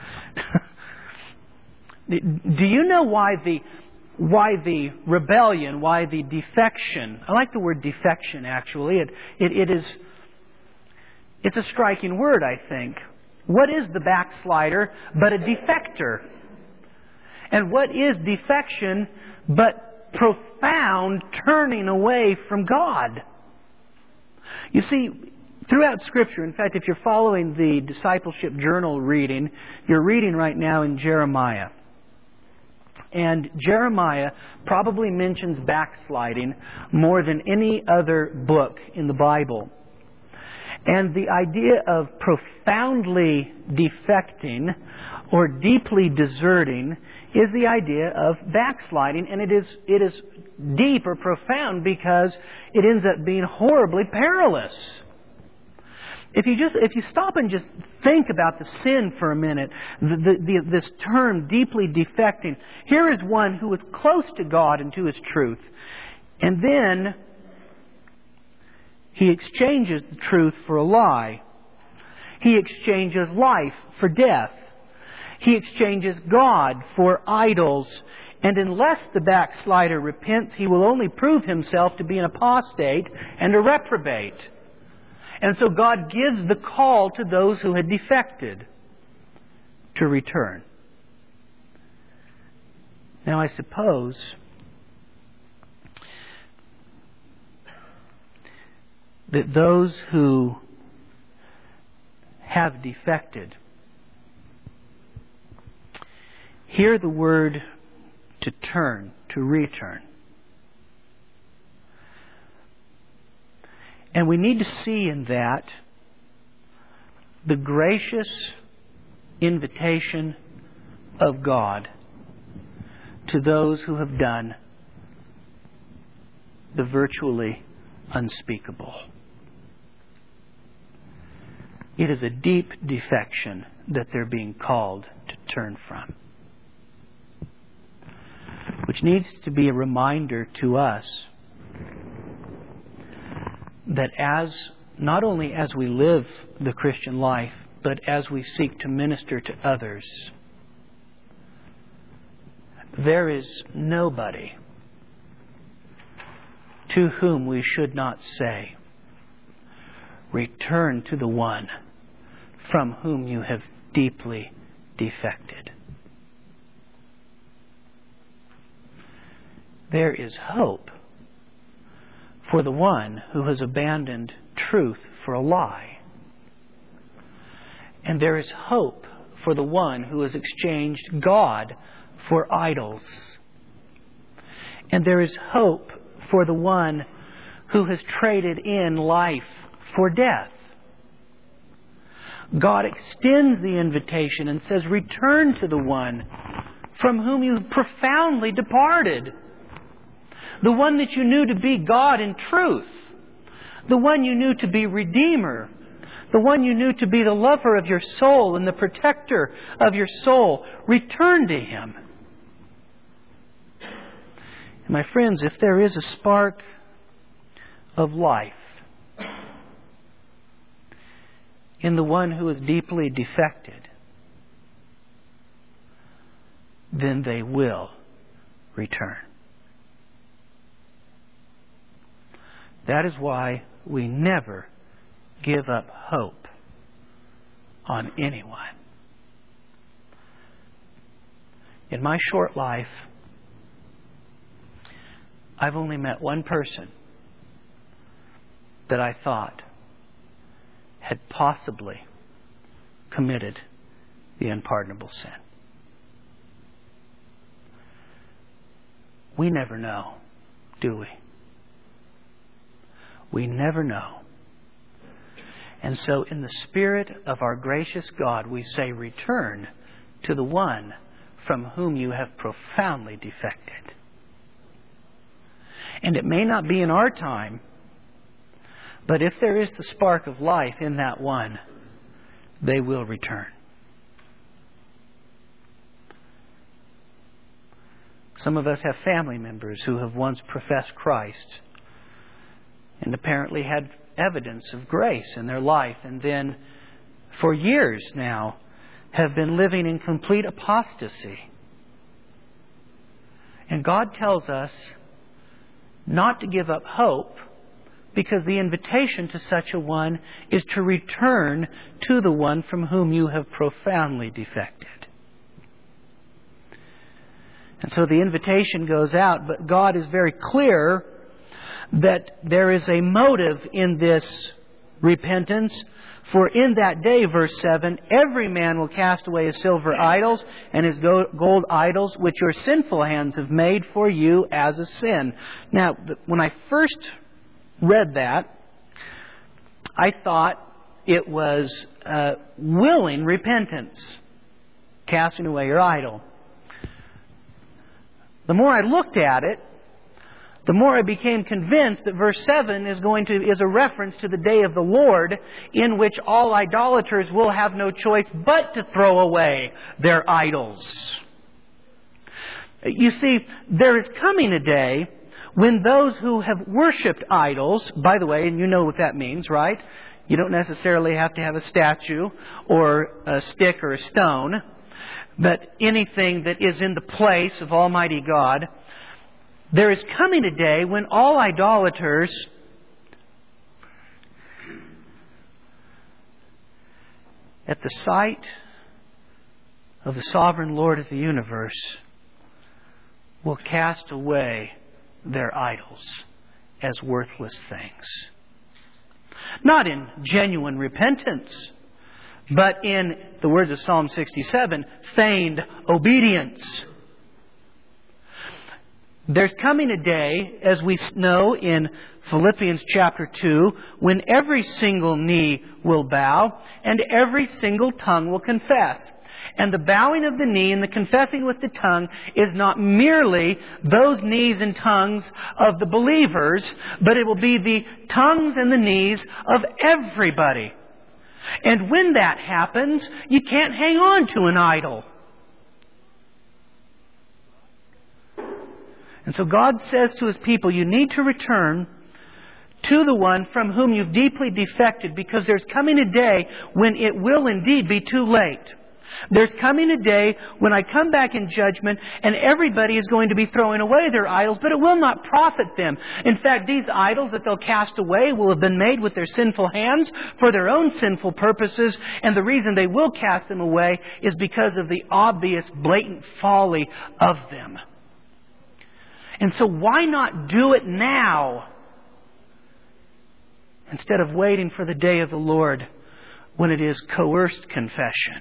Do you know why the rebellion, why the defection? I like the word defection, actually. It's a striking word, I think. What is the backslider but a defector? And what is defection but profound turning away from God? You see, throughout Scripture, in fact, if you're following the discipleship journal reading, you're reading right now in Jeremiah. And Jeremiah probably mentions backsliding more than any other book in the Bible. And the idea of profoundly defecting or deeply deserting is the idea of backsliding, and it is deep or profound because it ends up being horribly perilous. If you stop and just think about the sin for a minute, this term, deeply defecting, here is one who is close to God and to His truth. And then he exchanges the truth for a lie. He exchanges life for death. He exchanges God for idols. And unless the backslider repents, he will only prove himself to be an apostate and a reprobate. And so God gives the call to those who had defected to return. Now, I suppose that those who have defected hear the word to turn, to return. And we need to see in that the gracious invitation of God to those who have done the virtually unspeakable. It is a deep defection that they're being called to turn from, which needs to be a reminder to us that not only as we live the Christian life, but as we seek to minister to others, there is nobody to whom we should not say, "Return to the one from whom you have deeply defected." There is hope for the one who has abandoned truth for a lie. And there is hope for the one who has exchanged God for idols. And there is hope for the one who has traded in life for death. God extends the invitation and says, "Return to the one from whom you profoundly departed. The one that you knew to be God in truth. The one you knew to be Redeemer. The one you knew to be the lover of your soul and the protector of your soul. Return to Him." And my friends, if there is a spark of life in the one who is deeply defected, then they will return. That is why we never give up hope on anyone. In my short life, I've only met one person that I thought had possibly committed the unpardonable sin. We never know, do we? We never know. And so in the spirit of our gracious God, we say, "Return to the one from whom you have profoundly defected." And it may not be in our time, But if there is the spark of life in that one, they will return. Some of us have family members who have once professed Christ and apparently had evidence of grace in their life, and then for years now have been living in complete apostasy. And God tells us not to give up hope, because the invitation to such a one is to return to the one from whom you have profoundly defected. And so the invitation goes out, but God is very clear that there is a motive in this repentance. For in that day, verse 7, every man will cast away his silver idols and his gold idols, which your sinful hands have made for you as a sin. Now, when I first read that, I thought it was willing repentance, casting away your idol. The more I looked at it, the more I became convinced that verse 7 is a reference to the day of the Lord, in which all idolaters will have no choice but to throw away their idols. You see, there is coming a day when those who have worshipped idols, by the way, and you know what that means, right? You don't necessarily have to have a statue or a stick or a stone, but anything that is in the place of Almighty God. There is coming a day when all idolaters at the sight of the sovereign Lord of the universe will cast away their idols as worthless things. Not in genuine repentance, but in the words of Psalm 67, feigned obedience. There's coming a day, as we know in Philippians chapter 2, when every single knee will bow and every single tongue will confess. And the bowing of the knee and the confessing with the tongue is not merely those knees and tongues of the believers, but it will be the tongues and the knees of everybody. And when that happens, you can't hang on to an idol. And so God says to His people, you need to return to the one from whom you've deeply defected, because there's coming a day when it will indeed be too late. There's coming a day when I come back in judgment and everybody is going to be throwing away their idols, but it will not profit them. In fact, these idols that they'll cast away will have been made with their sinful hands for their own sinful purposes, and the reason they will cast them away is because of the obvious, blatant folly of them. And so why not do it now instead of waiting for the day of the Lord when it is coerced confession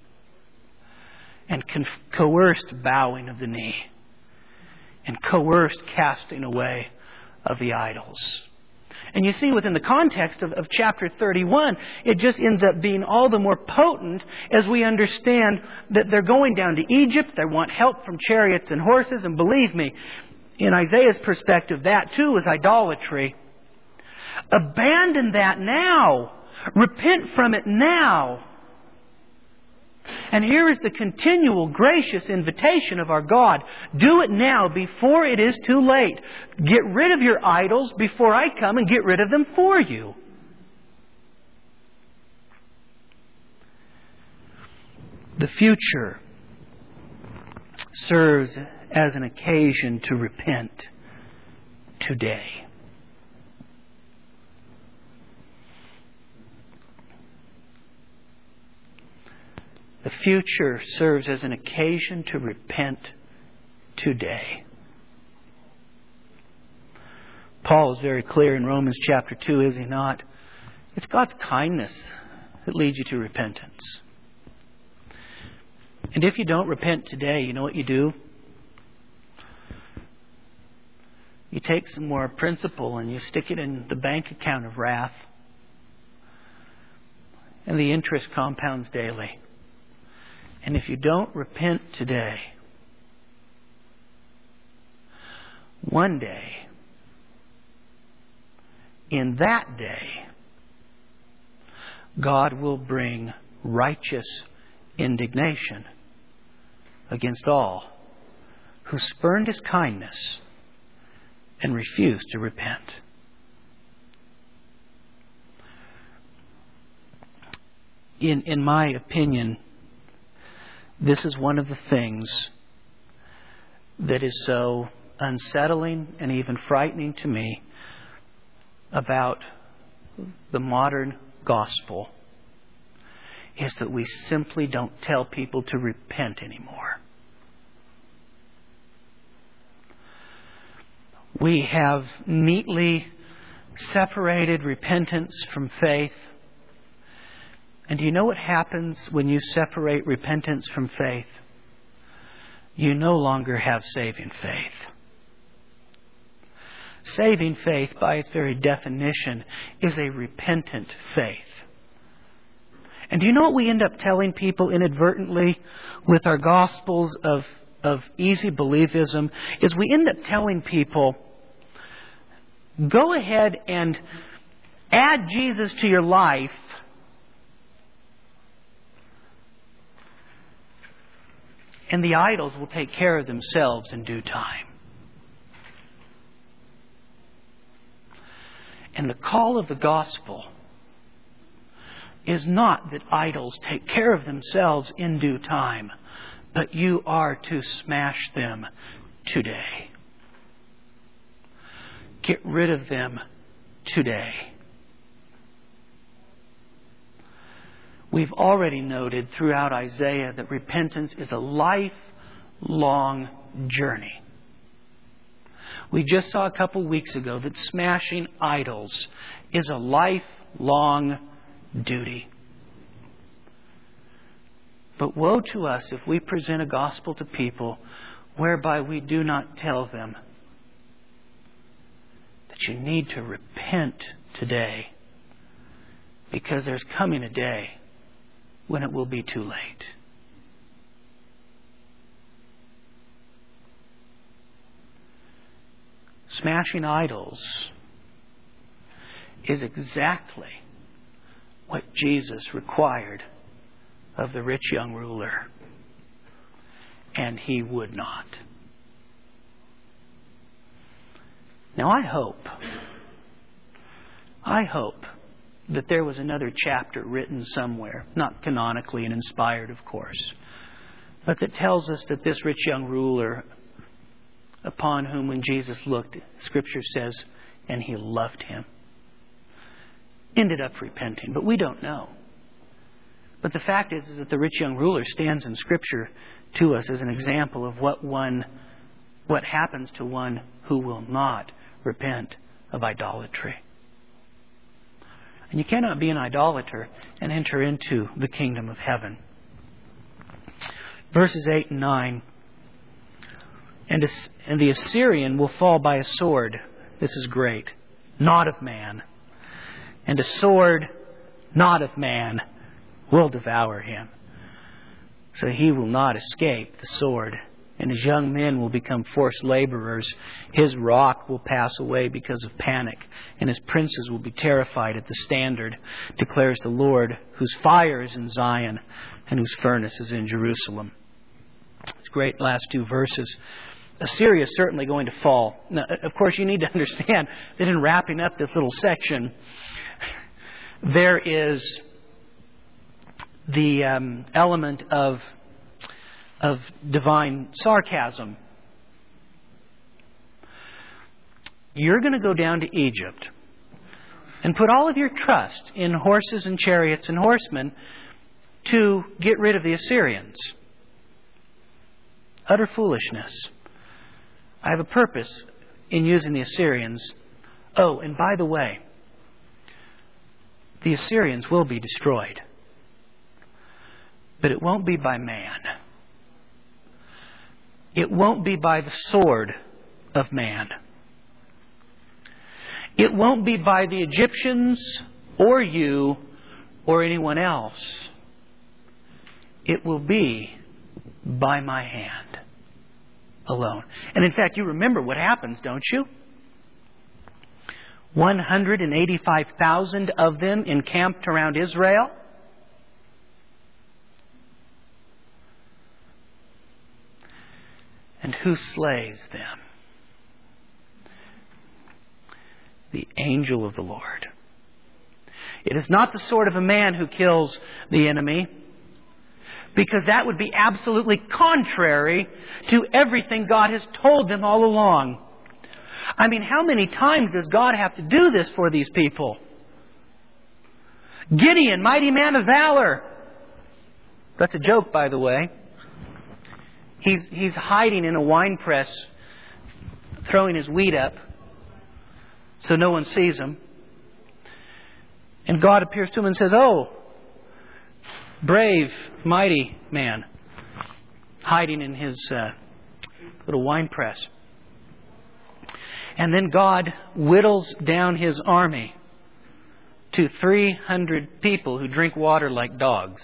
and coerced bowing of the knee and coerced casting away of the idols? And you see, within the context of chapter 31, it just ends up being all the more potent as we understand that they're going down to Egypt. They want help from chariots and horses. And believe me, in Isaiah's perspective, that too is idolatry. Abandon that now. Repent from it now. And here is the continual gracious invitation of our God. Do it now before it is too late. Get rid of your idols before I come and get rid of them for you. The future serves as an occasion to repent today. The future serves as an occasion to repent today. Paul is very clear in Romans chapter 2, is he not? It's God's kindness that leads you to repentance. And if you don't repent today, you know what you do? You take some more principal and you stick it in the bank account of wrath. And the interest compounds daily. And if you don't repent today, one day, in that day, God will bring righteous indignation against all who spurned His kindness and refused to repent. In my opinion, this is one of the things that is so unsettling and even frightening to me about the modern gospel, is that we simply don't tell people to repent anymore. We have neatly separated repentance from faith. And do you know what happens when you separate repentance from faith? You no longer have saving faith. Saving faith, by its very definition, is a repentant faith. And do you know what we end up telling people inadvertently with our gospels of easy believism? Is we end up telling people, go ahead and add Jesus to your life, and the idols will take care of themselves in due time. And the call of the gospel is not that idols take care of themselves in due time, but you are to smash them today. Get rid of them today. We've already noted throughout Isaiah that repentance is a lifelong journey. We just saw a couple weeks ago that smashing idols is a lifelong duty. But woe to us if we present a gospel to people whereby we do not tell them that you need to repent today, because there's coming a day when it will be too late. Smashing idols is exactly what Jesus required of the rich young ruler, and he would not. Now I hope that there was another chapter written somewhere, not canonically and inspired, of course, but that tells us that this rich young ruler, upon whom when Jesus looked, Scripture says, and he loved him, ended up repenting. But we don't know. But the fact is that the rich young ruler stands in Scripture to us as an example of what happens to one who will not repent of idolatry. And you cannot be an idolater and enter into the kingdom of heaven. Verses 8 and 9. And the Assyrian will fall by a sword. This is great. Not of man. And a sword not of man will devour him. So he will not escape the sword. And his young men will become forced laborers. His rock will pass away because of panic. And his princes will be terrified at the standard, declares the Lord, whose fire is in Zion and whose furnace is in Jerusalem. It's great last two verses. Assyria is certainly going to fall. Now, of course, you need to understand that in wrapping up this little section, there is the element of divine sarcasm. You're going to go down to Egypt and put all of your trust in horses and chariots and horsemen to get rid of the Assyrians. Utter foolishness. I have a purpose in using the Assyrians. Oh, and by the way, the Assyrians will be destroyed. But it won't be by man. It won't be by the sword of man. It won't be by the Egyptians or you or anyone else. It will be by my hand alone. And in fact, you remember what happens, don't you? 185,000 of them encamped around Israel. And who slays them? The angel of the Lord. It is not the sword of a man who kills the enemy, because that would be absolutely contrary to everything God has told them all along. I mean, how many times does God have to do this for these people? Gideon, mighty man of valor. That's a joke, by the way. He's hiding in a wine press, throwing his wheat up so no one sees him. And God appears to him and says, "Oh, brave, mighty man," hiding in his little wine press. And then God whittles down His army to 300 people who drink water like dogs.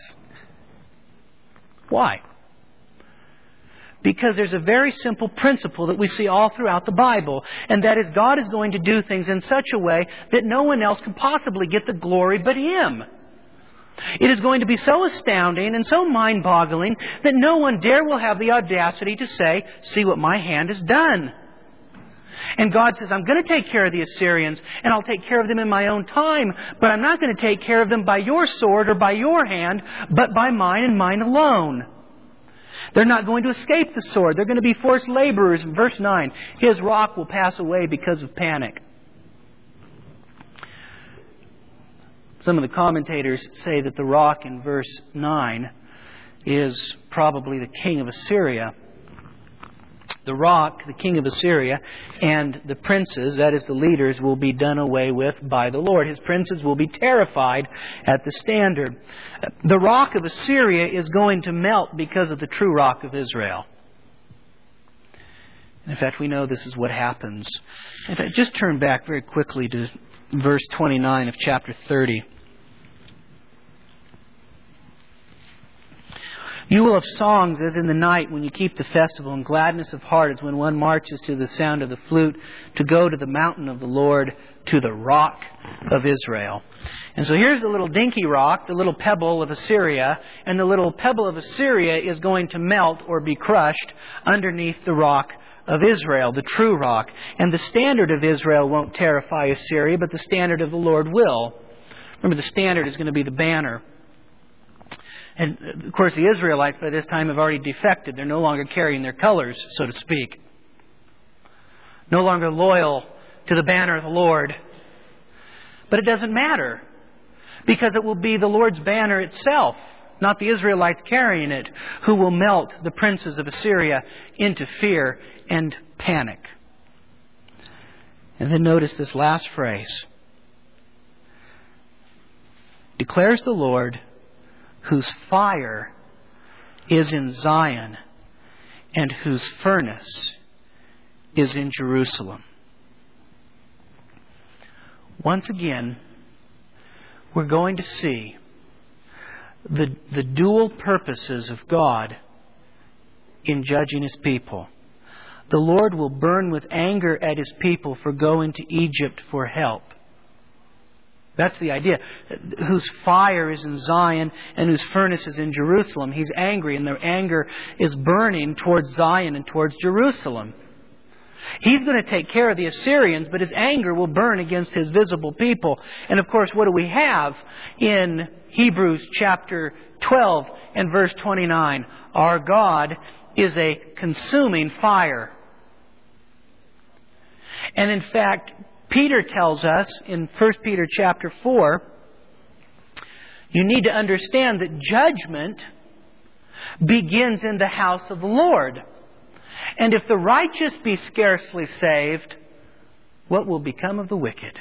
Why? Because there's a very simple principle that we see all throughout the Bible, and that is God is going to do things in such a way that no one else can possibly get the glory but Him. It is going to be so astounding and so mind-boggling that no one dare will have the audacity to say, "See what my hand has done." And God says, "I'm going to take care of the Assyrians, and I'll take care of them in my own time, but I'm not going to take care of them by your sword or by your hand, but by mine and mine alone." They're not going to escape the sword. They're going to be forced laborers. Verse 9, His rock will pass away because of panic. Some of the commentators say that the rock in verse 9 is probably the king of Assyria. The rock, the king of Assyria, and the princes, that is the leaders, will be done away with by the Lord. His princes will be terrified at the standard. The rock of Assyria is going to melt because of the true rock of Israel. In fact, we know this is what happens. In fact, just turn back very quickly to verse 29 of chapter 30. You will have songs as in the night when you keep the festival, and gladness of heart as when one marches to the sound of the flute to go to the mountain of the Lord, to the rock of Israel. And so here's the little dinky rock, the little pebble of Assyria, and the little pebble of Assyria is going to melt or be crushed underneath the rock of Israel, the true rock. And the standard of Israel won't terrify Assyria, but the standard of the Lord will. Remember, the standard is going to be the banner. And, of course, the Israelites by this time have already defected. They're no longer carrying their colors, so to speak. No longer loyal to the banner of the Lord. But it doesn't matter, because it will be the Lord's banner itself, not the Israelites carrying it, who will melt the princes of Assyria into fear and panic. And then notice this last phrase. Declares the Lord, whose fire is in Zion, and whose furnace is in Jerusalem. Once again, we're going to see the dual purposes of God in judging His people. The Lord will burn with anger at His people for going to Egypt for help. That's the idea. Whose fire is in Zion and whose furnace is in Jerusalem. He's angry, and their anger is burning towards Zion and towards Jerusalem. He's going to take care of the Assyrians, but His anger will burn against His visible people. And of course, what do we have in Hebrews chapter 12 and verse 29? Our God is a consuming fire. And in fact, Peter tells us in 1 Peter chapter 4, you need to understand that judgment begins in the house of the Lord. And if the righteous be scarcely saved, what will become of the wicked?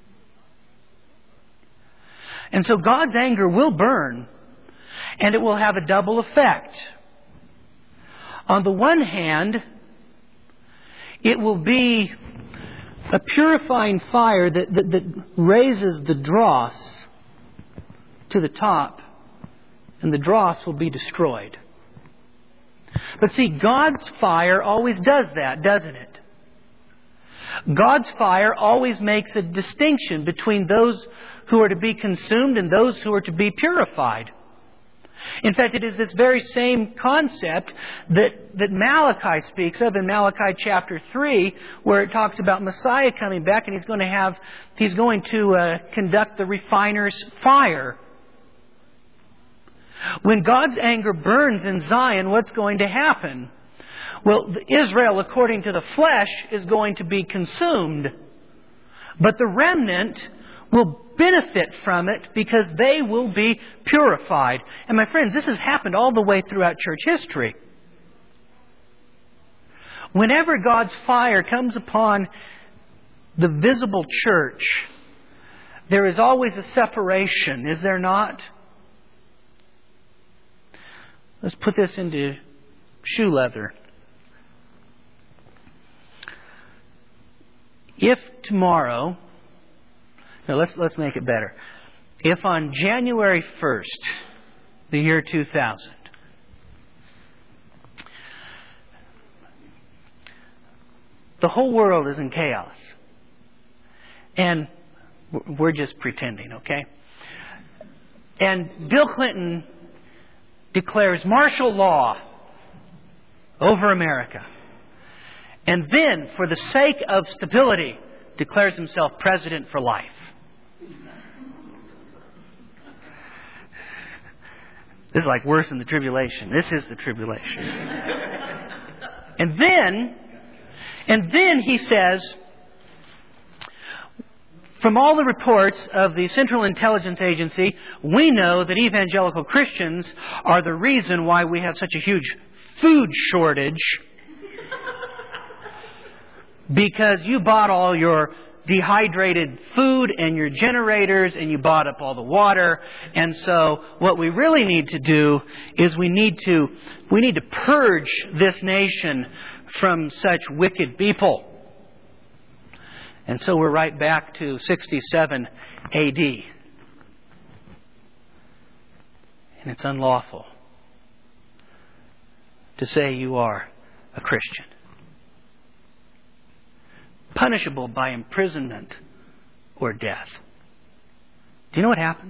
And so God's anger will burn, and it will have a double effect. On the one hand, it will be a purifying fire that raises the dross to the top, and the dross will be destroyed. But see, God's fire always does that, doesn't it? God's fire always makes a distinction between those who are to be consumed and those who are to be purified. In fact, it is this very same concept that Malachi speaks of in Malachi chapter 3, where it talks about Messiah coming back and He's going to conduct the refiner's fire. When God's anger burns in Zion, what's going to happen? Well, Israel, according to the flesh, is going to be consumed. But the remnant will benefit from it because they will be purified. And my friends, this has happened all the way throughout church history. Whenever God's fire comes upon the visible church, there is always a separation, is there not? Let's put this into shoe leather. If tomorrow, now let's make it better. If on January 1st, the year 2000, the whole world is in chaos, and we're just pretending, okay? And Bill Clinton declares martial law over America. And then, for the sake of stability, declares himself president for life. This is like worse than the tribulation. This is the tribulation. And then he says, from all the reports of the Central Intelligence Agency, we know that evangelical Christians are the reason why we have such a huge food shortage. Because you bought all your dehydrated food and your generators and you bought up all the water. And so what we really need to do is we need to purge this nation from such wicked people. And so we're right back to 67 AD. And it's unlawful to say you are a Christian. Punishable by imprisonment or death. Do you know what happens?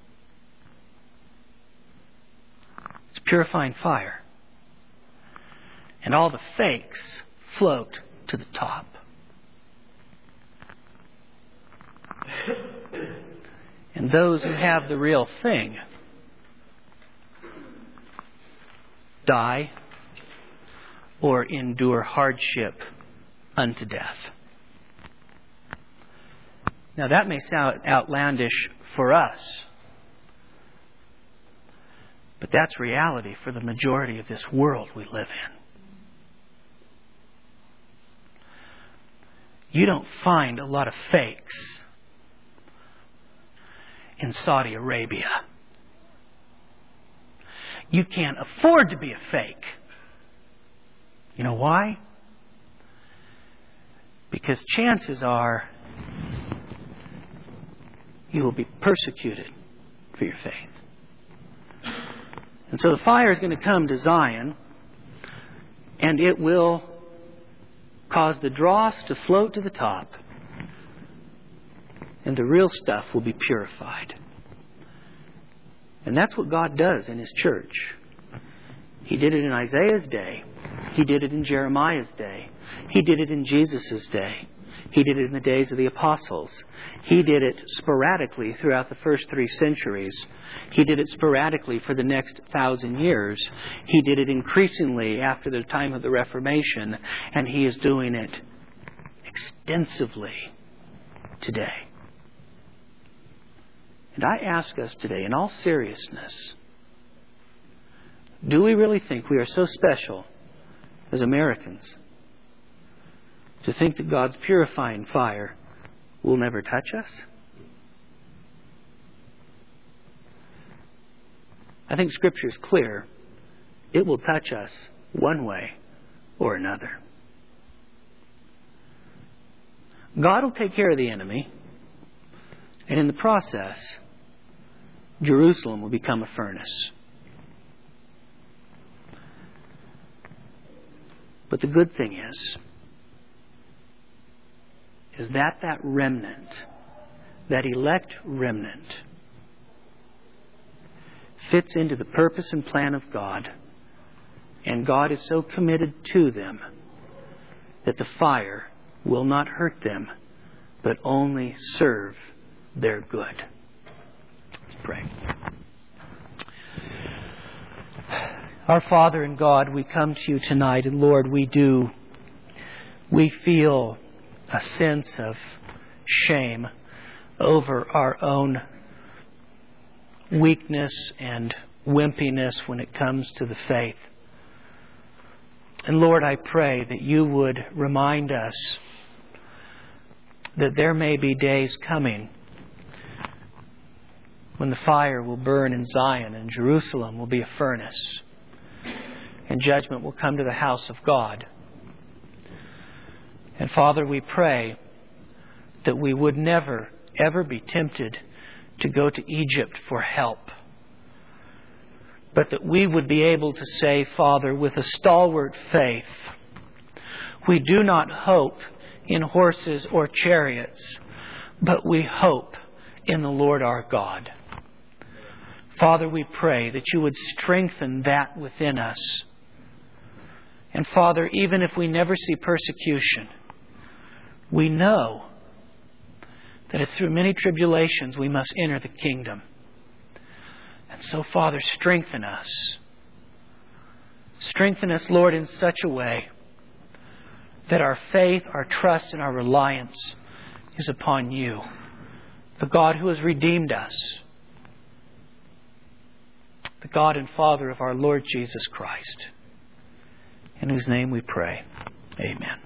It's purifying fire. And all the fakes float to the top. And those who have the real thing die or endure hardship unto death. Now that may sound outlandish for us, but that's reality for the majority of this world we live in. You don't find a lot of fakes in Saudi Arabia. You can't afford to be a fake. You know why? Because chances are you will be persecuted for your faith. And so the fire is going to come to Zion, and it will cause the dross to float to the top, and the real stuff will be purified. And that's what God does in His church. He did it in Isaiah's day. He did it in Jeremiah's day. He did it in Jesus' day. He did it in the days of the apostles. He did it sporadically throughout the first 3 centuries. He did it sporadically for the next 1,000 years. He did it increasingly after the time of the Reformation. And He is doing it extensively today. And I ask us today, in all seriousness, do we really think we are so special as Americans to think that God's purifying fire will never touch us? I think Scripture is clear. It will touch us one way or another. God will take care of the enemy, and in the process, Jerusalem will become a furnace. But the good thing is, is that remnant, that elect remnant, fits into the purpose and plan of God, and God is so committed to them that the fire will not hurt them, but only serve their good. Let's pray. Our Father and God, we come to you tonight, and Lord, we feel a sense of shame over our own weakness and wimpiness when it comes to the faith. And Lord, I pray that you would remind us that there may be days coming when the fire will burn in Zion and Jerusalem will be a furnace, and judgment will come to the house of God. And Father, we pray that we would never, ever be tempted to go to Egypt for help, but that we would be able to say, Father, with a stalwart faith, we do not hope in horses or chariots, but we hope in the Lord our God. Father, we pray that you would strengthen that within us. And Father, even if we never see persecution, we know that it's through many tribulations we must enter the kingdom. And so, Father, strengthen us. Strengthen us, Lord, in such a way that our faith, our trust, and our reliance is upon you, the God who has redeemed us, the God and Father of our Lord Jesus Christ, in whose name we pray. Amen.